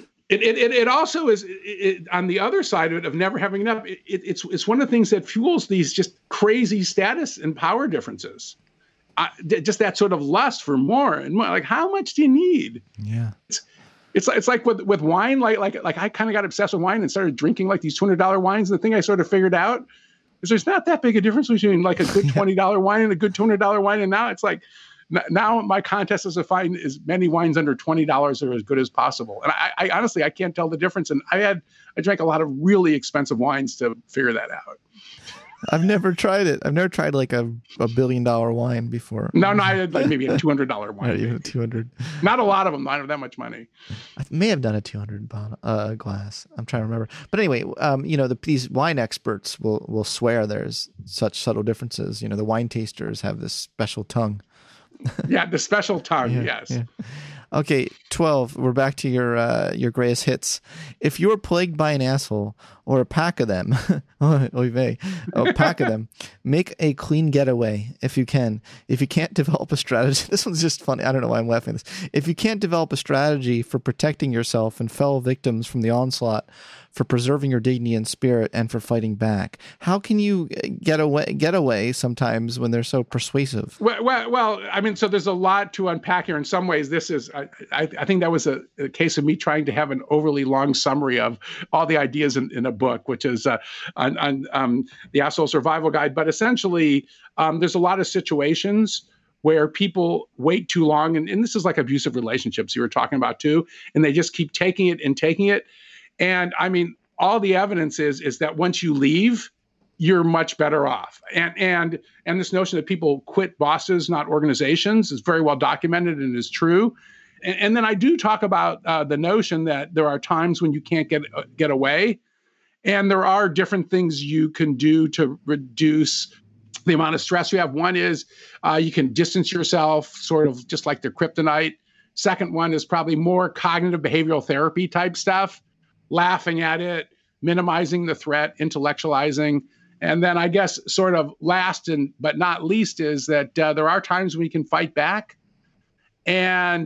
It also is on the other side of it, of never having enough. It's one of the things that fuels these just crazy status and power differences. Just that sort of lust for more and more. Like, how much do you need? Yeah. It's like with wine. Like I kind of got obsessed with wine and started drinking like these $200 wines. And the thing I sort of figured out is there's not that big a difference between like a good $20 wine and a good $200 wine. And now it's like, now my contest is to find as many wines under $20 are as good as possible. And I honestly, I can't tell the difference. And I drank a lot of really expensive wines to figure that out. I've never tried it. I've never tried like a $1 billion wine before. No, I had like maybe a $200 wine. Not even 200. Not a lot of them. I don't have that much money. I may have done a 200 bottle, glass. I'm trying to remember. But anyway, these wine experts will swear there's such subtle differences. The wine tasters have this special tongue. Yeah, the special tongue. Yeah, yes. yeah. Okay, 12. We're back to your greatest hits. If you were plagued by an asshole or a pack of them, a pack of them, make a clean getaway if you can. If you can't develop a strategy, this one's just funny. I don't know why I'm laughing at this. If you can't develop a strategy for protecting yourself and fellow victims from the onslaught, for preserving your dignity and spirit, and for fighting back, how can you get away sometimes when they're so persuasive? Well, I mean, so there's a lot to unpack here. In some ways, this is, I think that was a case of me trying to have an overly long summary of all the ideas in a book, which is on the Asshole Survival Guide. But essentially, there's a lot of situations where people wait too long. And this is like abusive relationships you were talking about too. And they just keep taking it and taking it. And I mean, all the evidence is that once you leave, you're much better off. And this notion that people quit bosses, not organizations, is very well documented and is true. And then I do talk about the notion that there are times when you can't get away. And there are different things you can do to reduce the amount of stress you have. One is you can distance yourself, sort of just like the kryptonite. Second one is probably more cognitive behavioral therapy type stuff, laughing at it, minimizing the threat, intellectualizing. And then I guess sort of last but not least is that there are times when you can fight back. And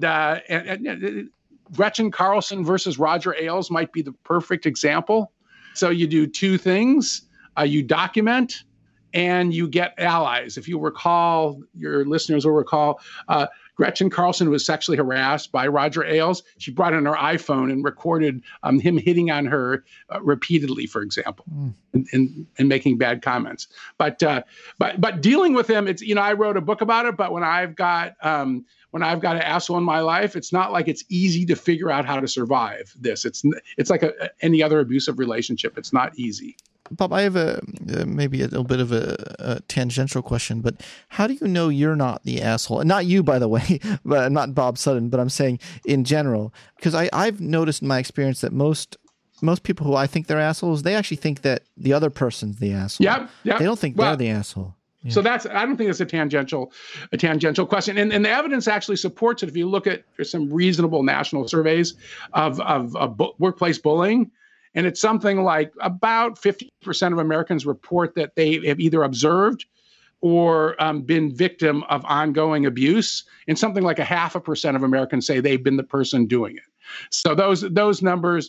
Gretchen Carlson versus Roger Ailes might be the perfect example. So you do two things. You document and you get allies. If you recall, your listeners will recall, Gretchen Carlson was sexually harassed by Roger Ailes. She brought in her iPhone and recorded him hitting on her repeatedly, for example, and making bad comments. But dealing with him, it's, I wrote a book about it. But when I've got an asshole in my life, it's not like it's easy to figure out how to survive this. It's like any other abusive relationship. It's not easy. Bob, I have maybe a little bit of a tangential question, but how do you know you're not the asshole? And not you, by the way, but not Bob Sutton, but I'm saying in general, because I've noticed in my experience that most people who I think they're assholes, they actually think that the other person's the asshole. Yep. They don't think they're the asshole. Yeah. So I don't think it's a tangential question. And the evidence actually supports it. If you look at some reasonable national surveys of workplace bullying, and it's something like about 50% of Americans report that they have either observed or been victim of ongoing abuse. And something like 0.5% of Americans say they've been the person doing it. So those numbers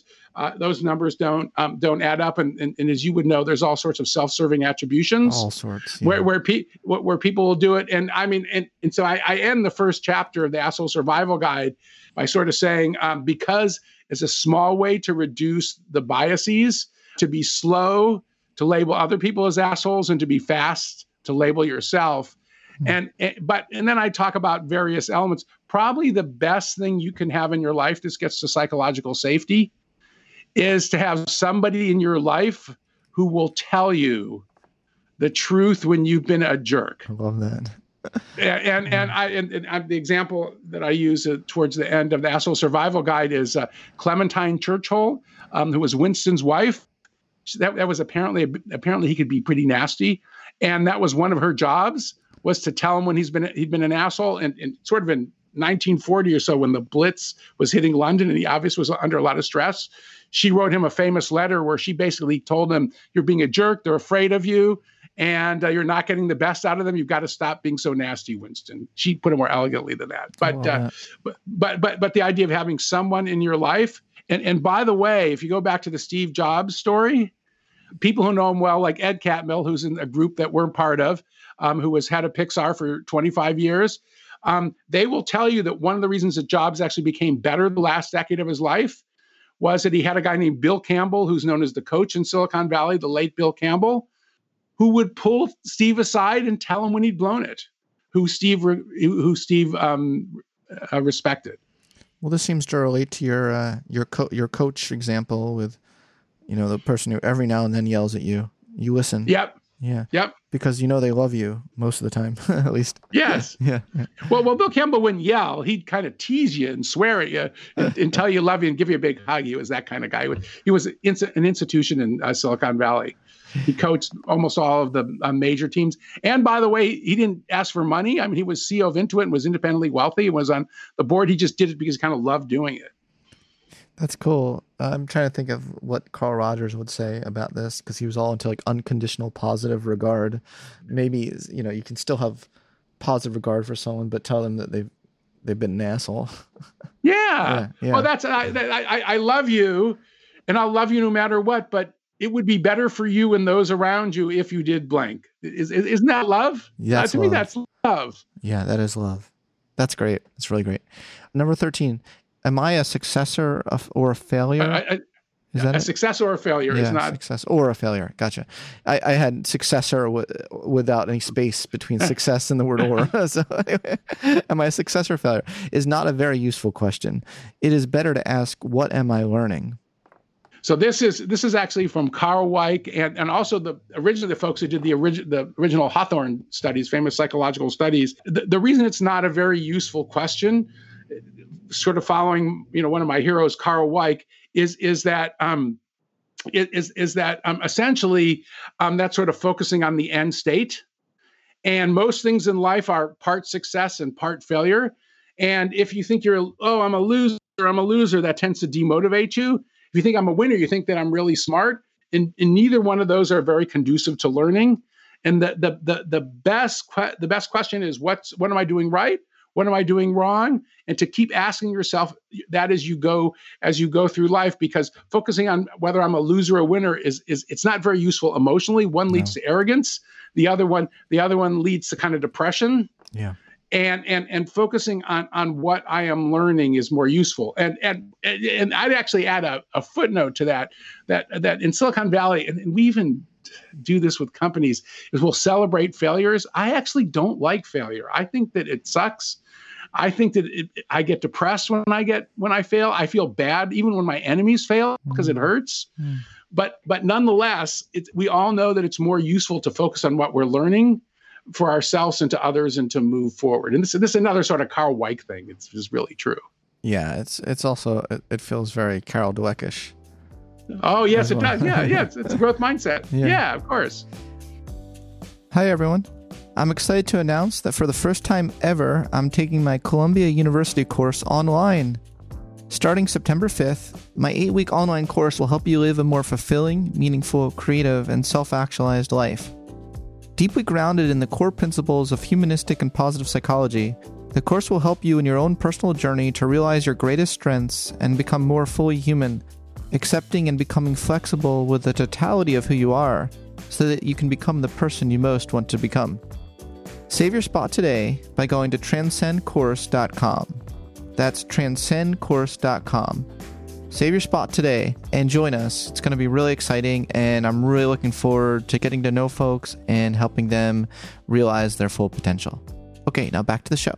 don't add up. And as you would know, there's all sorts of self-serving attributions. All sorts. Yeah. Where people will do it. And I mean, and so I end the first chapter of the Asshole Survival Guide by sort of saying, because it's a small way to reduce the biases, to be slow to label other people as assholes and to be fast to label yourself. And then I talk about various elements. Probably the best thing you can have in your life, this gets to psychological safety, is to have somebody in your life who will tell you the truth when you've been a jerk. I love that. And the example that I use towards the end of the Asshole Survival Guide is Clementine Churchill, who was Winston's wife. That was apparently he could be pretty nasty, and that was one of her jobs, was to tell him when he'd been an asshole. And sort of in 1940 or so, when the Blitz was hitting London and he obviously was under a lot of stress, she wrote him a famous letter where she basically told him, "You're being a jerk. They're afraid of you. And you're not getting the best out of them. You've got to stop being so nasty, Winston." She put it more elegantly than that. But the idea of having someone in your life, and by the way, if you go back to the Steve Jobs story, people who know him well, like Ed Catmull, who's in a group that we're part of, who was head of Pixar for 25 years, they will tell you that one of the reasons that Jobs actually became better the last decade of his life was that he had a guy named Bill Campbell, who's known as the coach in Silicon Valley, the late Bill Campbell, who would pull Steve aside and tell him when he'd blown it, who Steve respected. Well, this seems to relate to your coach example with, the person who every now and then yells at you. You listen. Yep. Yeah. Yep. Because they love you most of the time, at least. Yes. Yeah. Well, Bill Campbell wouldn't yell. He'd kind of tease you and swear at you and tell you love you and give you a big hug. He was that kind of guy. He was an institution in Silicon Valley. He coached almost all of the major teams. And by the way, he didn't ask for money. I mean, he was CEO of Intuit and was independently wealthy. He was on the board. He just did it because he kind of loved doing it. That's cool. I'm trying to think of what Carl Rogers would say about this, because he was all into like unconditional positive regard. Maybe, you can still have positive regard for someone, but tell them that they've been an asshole. Yeah. Yeah. Well, I love you, and I'll love you no matter what, but it would be better for you and those around you if you did blank. Isn't that love? Yeah, to me, that's love. Yeah, that is love. That's great. That's really great. Number 13. Am I a successor or a failure? Is that a success or a failure? Yeah, is not success or a failure. Gotcha. I had successor without any space between success and the word or. So anyway, am I a success or failure? Is not a very useful question. It is better to ask, what am I learning? So this is actually from Carl Weick and also originally the folks who did the original Hawthorne studies, famous psychological studies. The reason it's not a very useful question, sort of following one of my heroes, Carl Weick, is that essentially that's sort of focusing on the end state. And most things in life are part success and part failure. And if you think I'm a loser, that tends to demotivate you. If you think I'm a winner, you think that I'm really smart. And neither one of those are very conducive to learning. And the best question is what am I doing right? What am I doing wrong? And to keep asking yourself that as you go through life, because focusing on whether I'm a loser or a winner is it's not very useful emotionally. One leads to arrogance. The other one leads to kind of depression. Yeah. And focusing on what I am learning is more useful. And I'd actually add a footnote to that in Silicon Valley, and we even do this with companies, is we'll celebrate failures. I actually don't like failure. I think that it sucks. I think that I get depressed when I fail. I feel bad even when my enemies fail because it hurts. Mm. But nonetheless, we all know that it's more useful to focus on what we're learning for ourselves and to others and to move forward. And this is another sort of Carl Weick thing. It's just really true. Yeah, it's also, it feels very Carol Dweck-ish. Oh, yes, it does. Yeah, it's a growth mindset. Yeah, of course. Hi, everyone. I'm excited to announce that for the first time ever, I'm taking my Columbia University course online. Starting September 5th, my 8-week online course will help you live a more fulfilling, meaningful, creative, and self-actualized life. Deeply grounded in the core principles of humanistic and positive psychology, the course will help you in your own personal journey to realize your greatest strengths and become more fully human, accepting and becoming flexible with the totality of who you are, so that you can become the person you most want to become. Save your spot today by going to transcendcourse.com. That's transcendcourse.com. Save your spot today and join us. It's going to be really exciting, and I'm really looking forward to getting to know folks and helping them realize their full potential. Okay, now back to the show.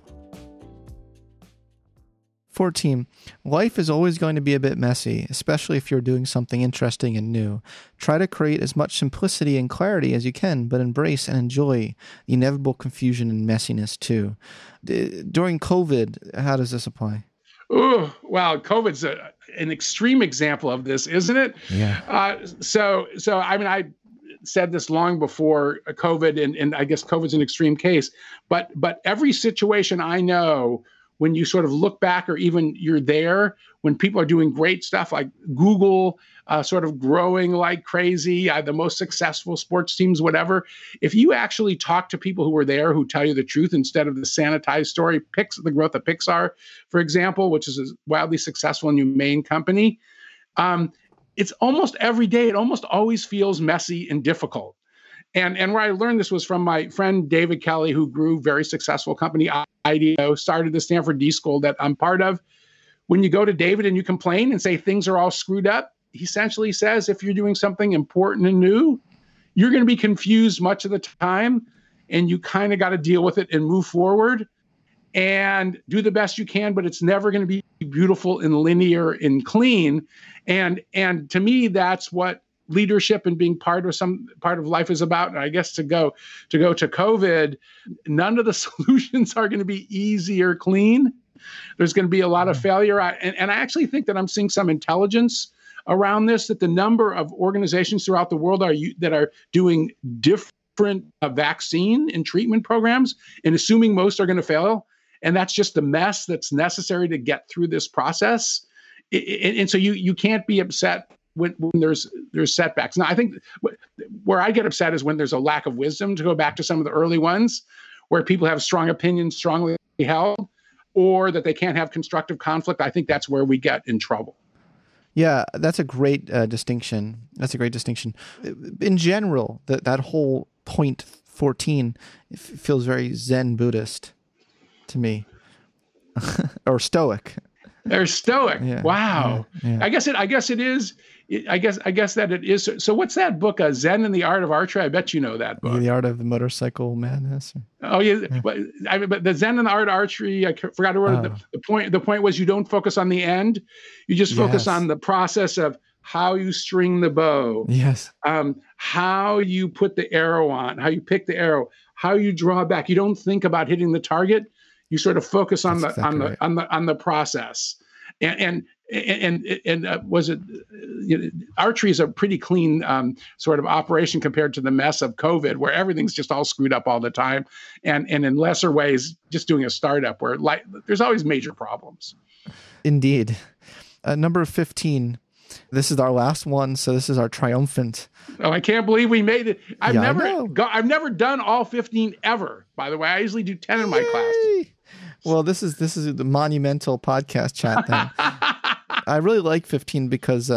14. Life is always going to be a bit messy, especially if you're doing something interesting and new. Try to create as much simplicity and clarity as you can, but embrace and enjoy the inevitable confusion and messiness too. During COVID, how does this apply? Oh, wow. COVID's an extreme example of this, isn't it? Yeah. So I mean, I said this long before COVID, and I guess COVID's an extreme case, but every situation I know, when you sort of look back, or even you're there, when people are doing great stuff like Google, sort of growing like crazy, the most successful sports teams, whatever. If you actually talk to people who were there, who tell you the truth instead of the sanitized story, the growth of Pixar, for example, which is a wildly successful and humane company, it's almost every day. It almost always feels messy and difficult. And where I learned this was from my friend David Kelly, who grew very successful company IDEO, started the Stanford D School that I'm part of. When you go to David and you complain and say things are all screwed up, he essentially says if you're doing something important and new, you're going to be confused much of the time, and you kind of got to deal with it and move forward and do the best you can, but it's never going to be beautiful and linear and clean. And to me, that's what leadership and being part of life is about. And I guess to go to COVID, none of the solutions are going to be easy or clean. There's going to be a lot of failure. And I actually think that I'm seeing some intelligence around this, that the number of organizations throughout the world that are doing different vaccine and treatment programs, and assuming most are going to fail. And that's just the mess that's necessary to get through this process. And so you can't be upset when there's setbacks. Now, I think where I get upset is when there's a lack of wisdom, to go back to some of the early ones, where people have strong opinions, strongly held, or that they can't have constructive conflict. I think that's where we get in trouble. Yeah, that's a great distinction. That's a great distinction. In general, that whole point 14 feels very Zen Buddhist to me, or Stoic. They're Stoic. Yeah, wow. yeah. I guess it is. I guess that it is. So what's that book? Zen and the Art of Archery. I bet you know that book. The Art of Motorcycle Madness. Oh yeah, but the Zen and the Art of Archery. I forgot to write the point. The point was you don't focus on the end. You just focus on the process of how you string the bow. Yes. How you put the arrow on. How you pick the arrow. How you draw back. You don't think about hitting the target. You sort of focus on the process. And was it archery is a pretty clean sort of operation compared to the mess of COVID, where everything's just all screwed up all the time, and in lesser ways, just doing a startup where there's always major problems. Indeed. Number 15. This is our last one, so this is our triumphant. Oh, I can't believe we made it! I've never done all 15 ever. By the way, I usually do 10 in my class. Well, this is the monumental podcast chat then. I really like 15 because,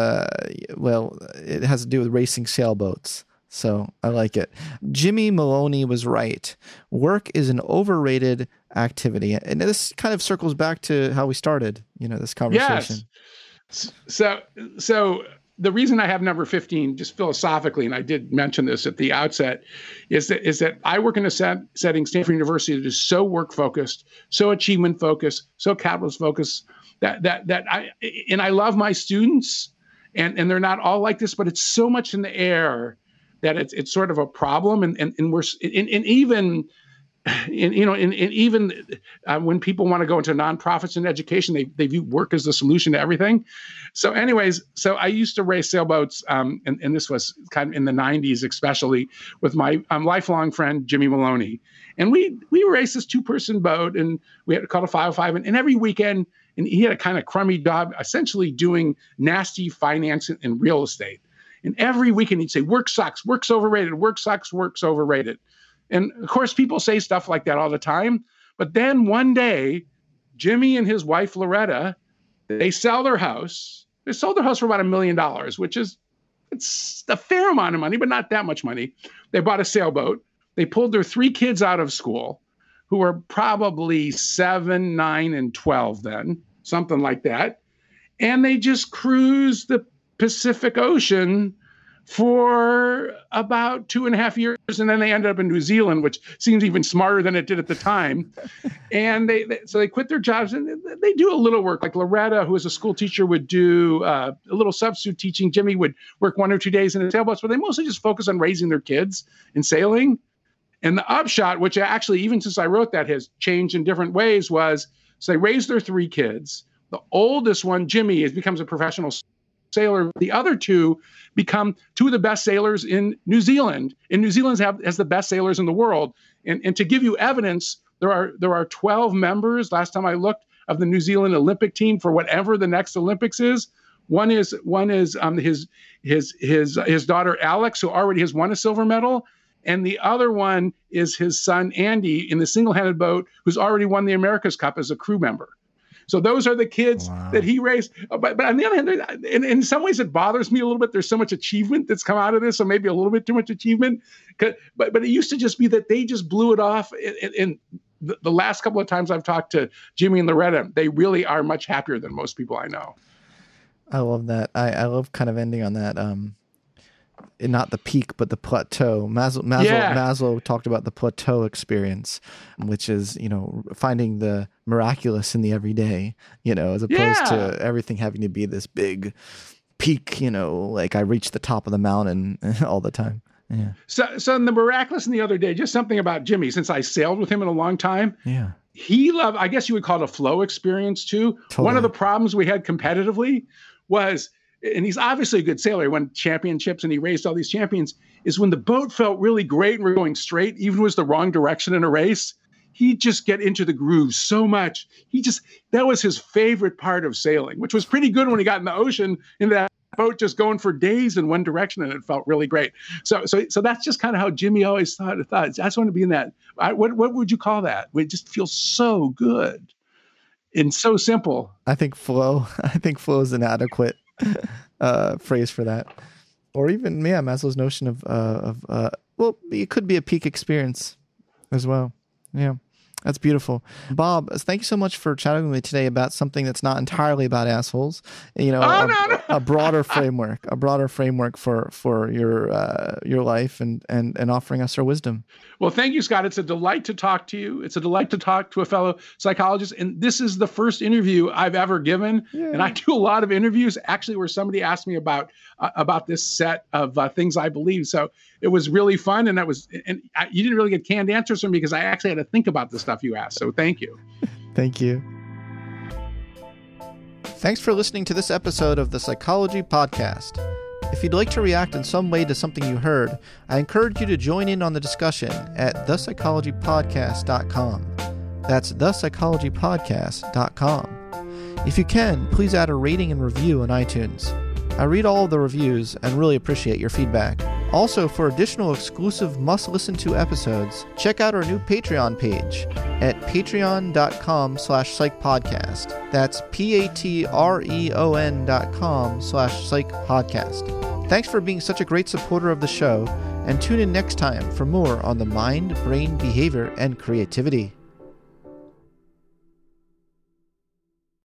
it has to do with racing sailboats. So I like it. Jimmy Maloney was right. Work is an overrated activity. And this kind of circles back to how we started, this conversation. Yes. So the reason I have number 15, just philosophically, and I did mention this at the outset, is that I work in a setting, Stanford University, that is so work focused, so achievement focused, so capitalist focused, that I love my students, and they're not all like this, but it's so much in the air that it's sort of a problem, and we're even. Even when people want to go into nonprofits and education, they view work as the solution to everything. So I used to race sailboats, and this was kind of in the 90s, especially with my lifelong friend, Jimmy Maloney. And we raced this 2-person boat, and we had called a 505, and every weekend, and he had a kind of crummy job, essentially doing nasty finance and real estate. And every weekend he'd say, work sucks, work's overrated, work sucks, work's overrated. And of course, people say stuff like that all the time. But then one day, Jimmy and his wife, Loretta, they sell their house. They sold their house for about $1 million, which it's a fair amount of money, but not that much money. They bought a sailboat. They pulled their 3 kids out of school, who were probably 7, 9, and 12 then, something like that. And they just cruised the Pacific Ocean for about 2.5 years, and then they ended up in New Zealand, which seems even smarter than it did at the time. And so they quit their jobs, and they do a little work. Like Loretta, who was a school teacher, would do a little substitute teaching. Jimmy would work 1 or 2 days in the sailboats, but they mostly just focus on raising their kids and sailing. And the upshot, which actually, even since I wrote that, has changed in different ways, was so they raised their 3 kids. The oldest one, Jimmy, becomes a professional sailor. The other 2 become 2 of the best sailors in New Zealand. And New Zealand has the best sailors in the world. And to give you evidence, there are 12 members, last time I looked, of the New Zealand Olympic team for whatever the next Olympics is. One is his daughter Alex, who already has won a silver medal, and the other one is his son Andy in the single-handed boat, who's already won the America's Cup as a crew member. So those are the kids that he raised. But on the other hand, in some ways, it bothers me a little bit. There's so much achievement that's come out of this, so maybe a little bit too much achievement. But it used to just be that they just blew it off. And the last couple of times I've talked to Jimmy and Loretta, they really are much happier than most people I know. I love that. I love kind of ending on that. Not the peak, but the plateau. Maslow talked about the plateau experience, which is, finding the miraculous in the everyday, as opposed to everything having to be this big peak, like I reach the top of the mountain all the time. Yeah. So in the miraculous in the other day, just something about Jimmy, since I sailed with him in a long time. Yeah. He loved, I guess you would call it a flow experience too. Totally. One of the problems we had competitively was, and he's obviously a good sailor, he won championships and he raised all these champions, is when the boat felt really great and we're going straight, even if it was the wrong direction in a race, he'd just get into the groove so much. That was his favorite part of sailing, which was pretty good when he got in the ocean in that boat just going for days in one direction, and it felt really great. So that's just kind of how Jimmy always thought. I just want to be in that. What would you call that? It just feels so good and so simple. I think flow is an adequate phrase for that, or even Maslow's notion of well, it could be a peak experience as well. Yeah. That's beautiful. Bob, thank you so much for chatting with me today about something that's not entirely about assholes. A broader framework for your life and offering us our wisdom. Well, thank you, Scott. It's a delight to talk to you. It's a delight to talk to a fellow psychologist. And this is the first interview I've ever given. Yeah. And I do a lot of interviews actually where somebody asked me about this set of things I believe. So it was really fun. And you didn't really get canned answers from me because I actually had to think about the stuff you asked. So thank you. Thank you. Thanks for listening to this episode of the Psychology Podcast. If you'd like to react in some way to something you heard, I encourage you to join in on the discussion at thepsychologypodcast.com. That's thepsychologypodcast.com. If you can, please add a rating and review on iTunes. I read all of the reviews and really appreciate your feedback. Also, for additional exclusive must-listen-to episodes, check out our new Patreon page at patreon.com/psychpodcast. That's patreon.com/psychpodcast. Thanks for being such a great supporter of the show, and tune in next time for more on the mind, brain, behavior, and creativity.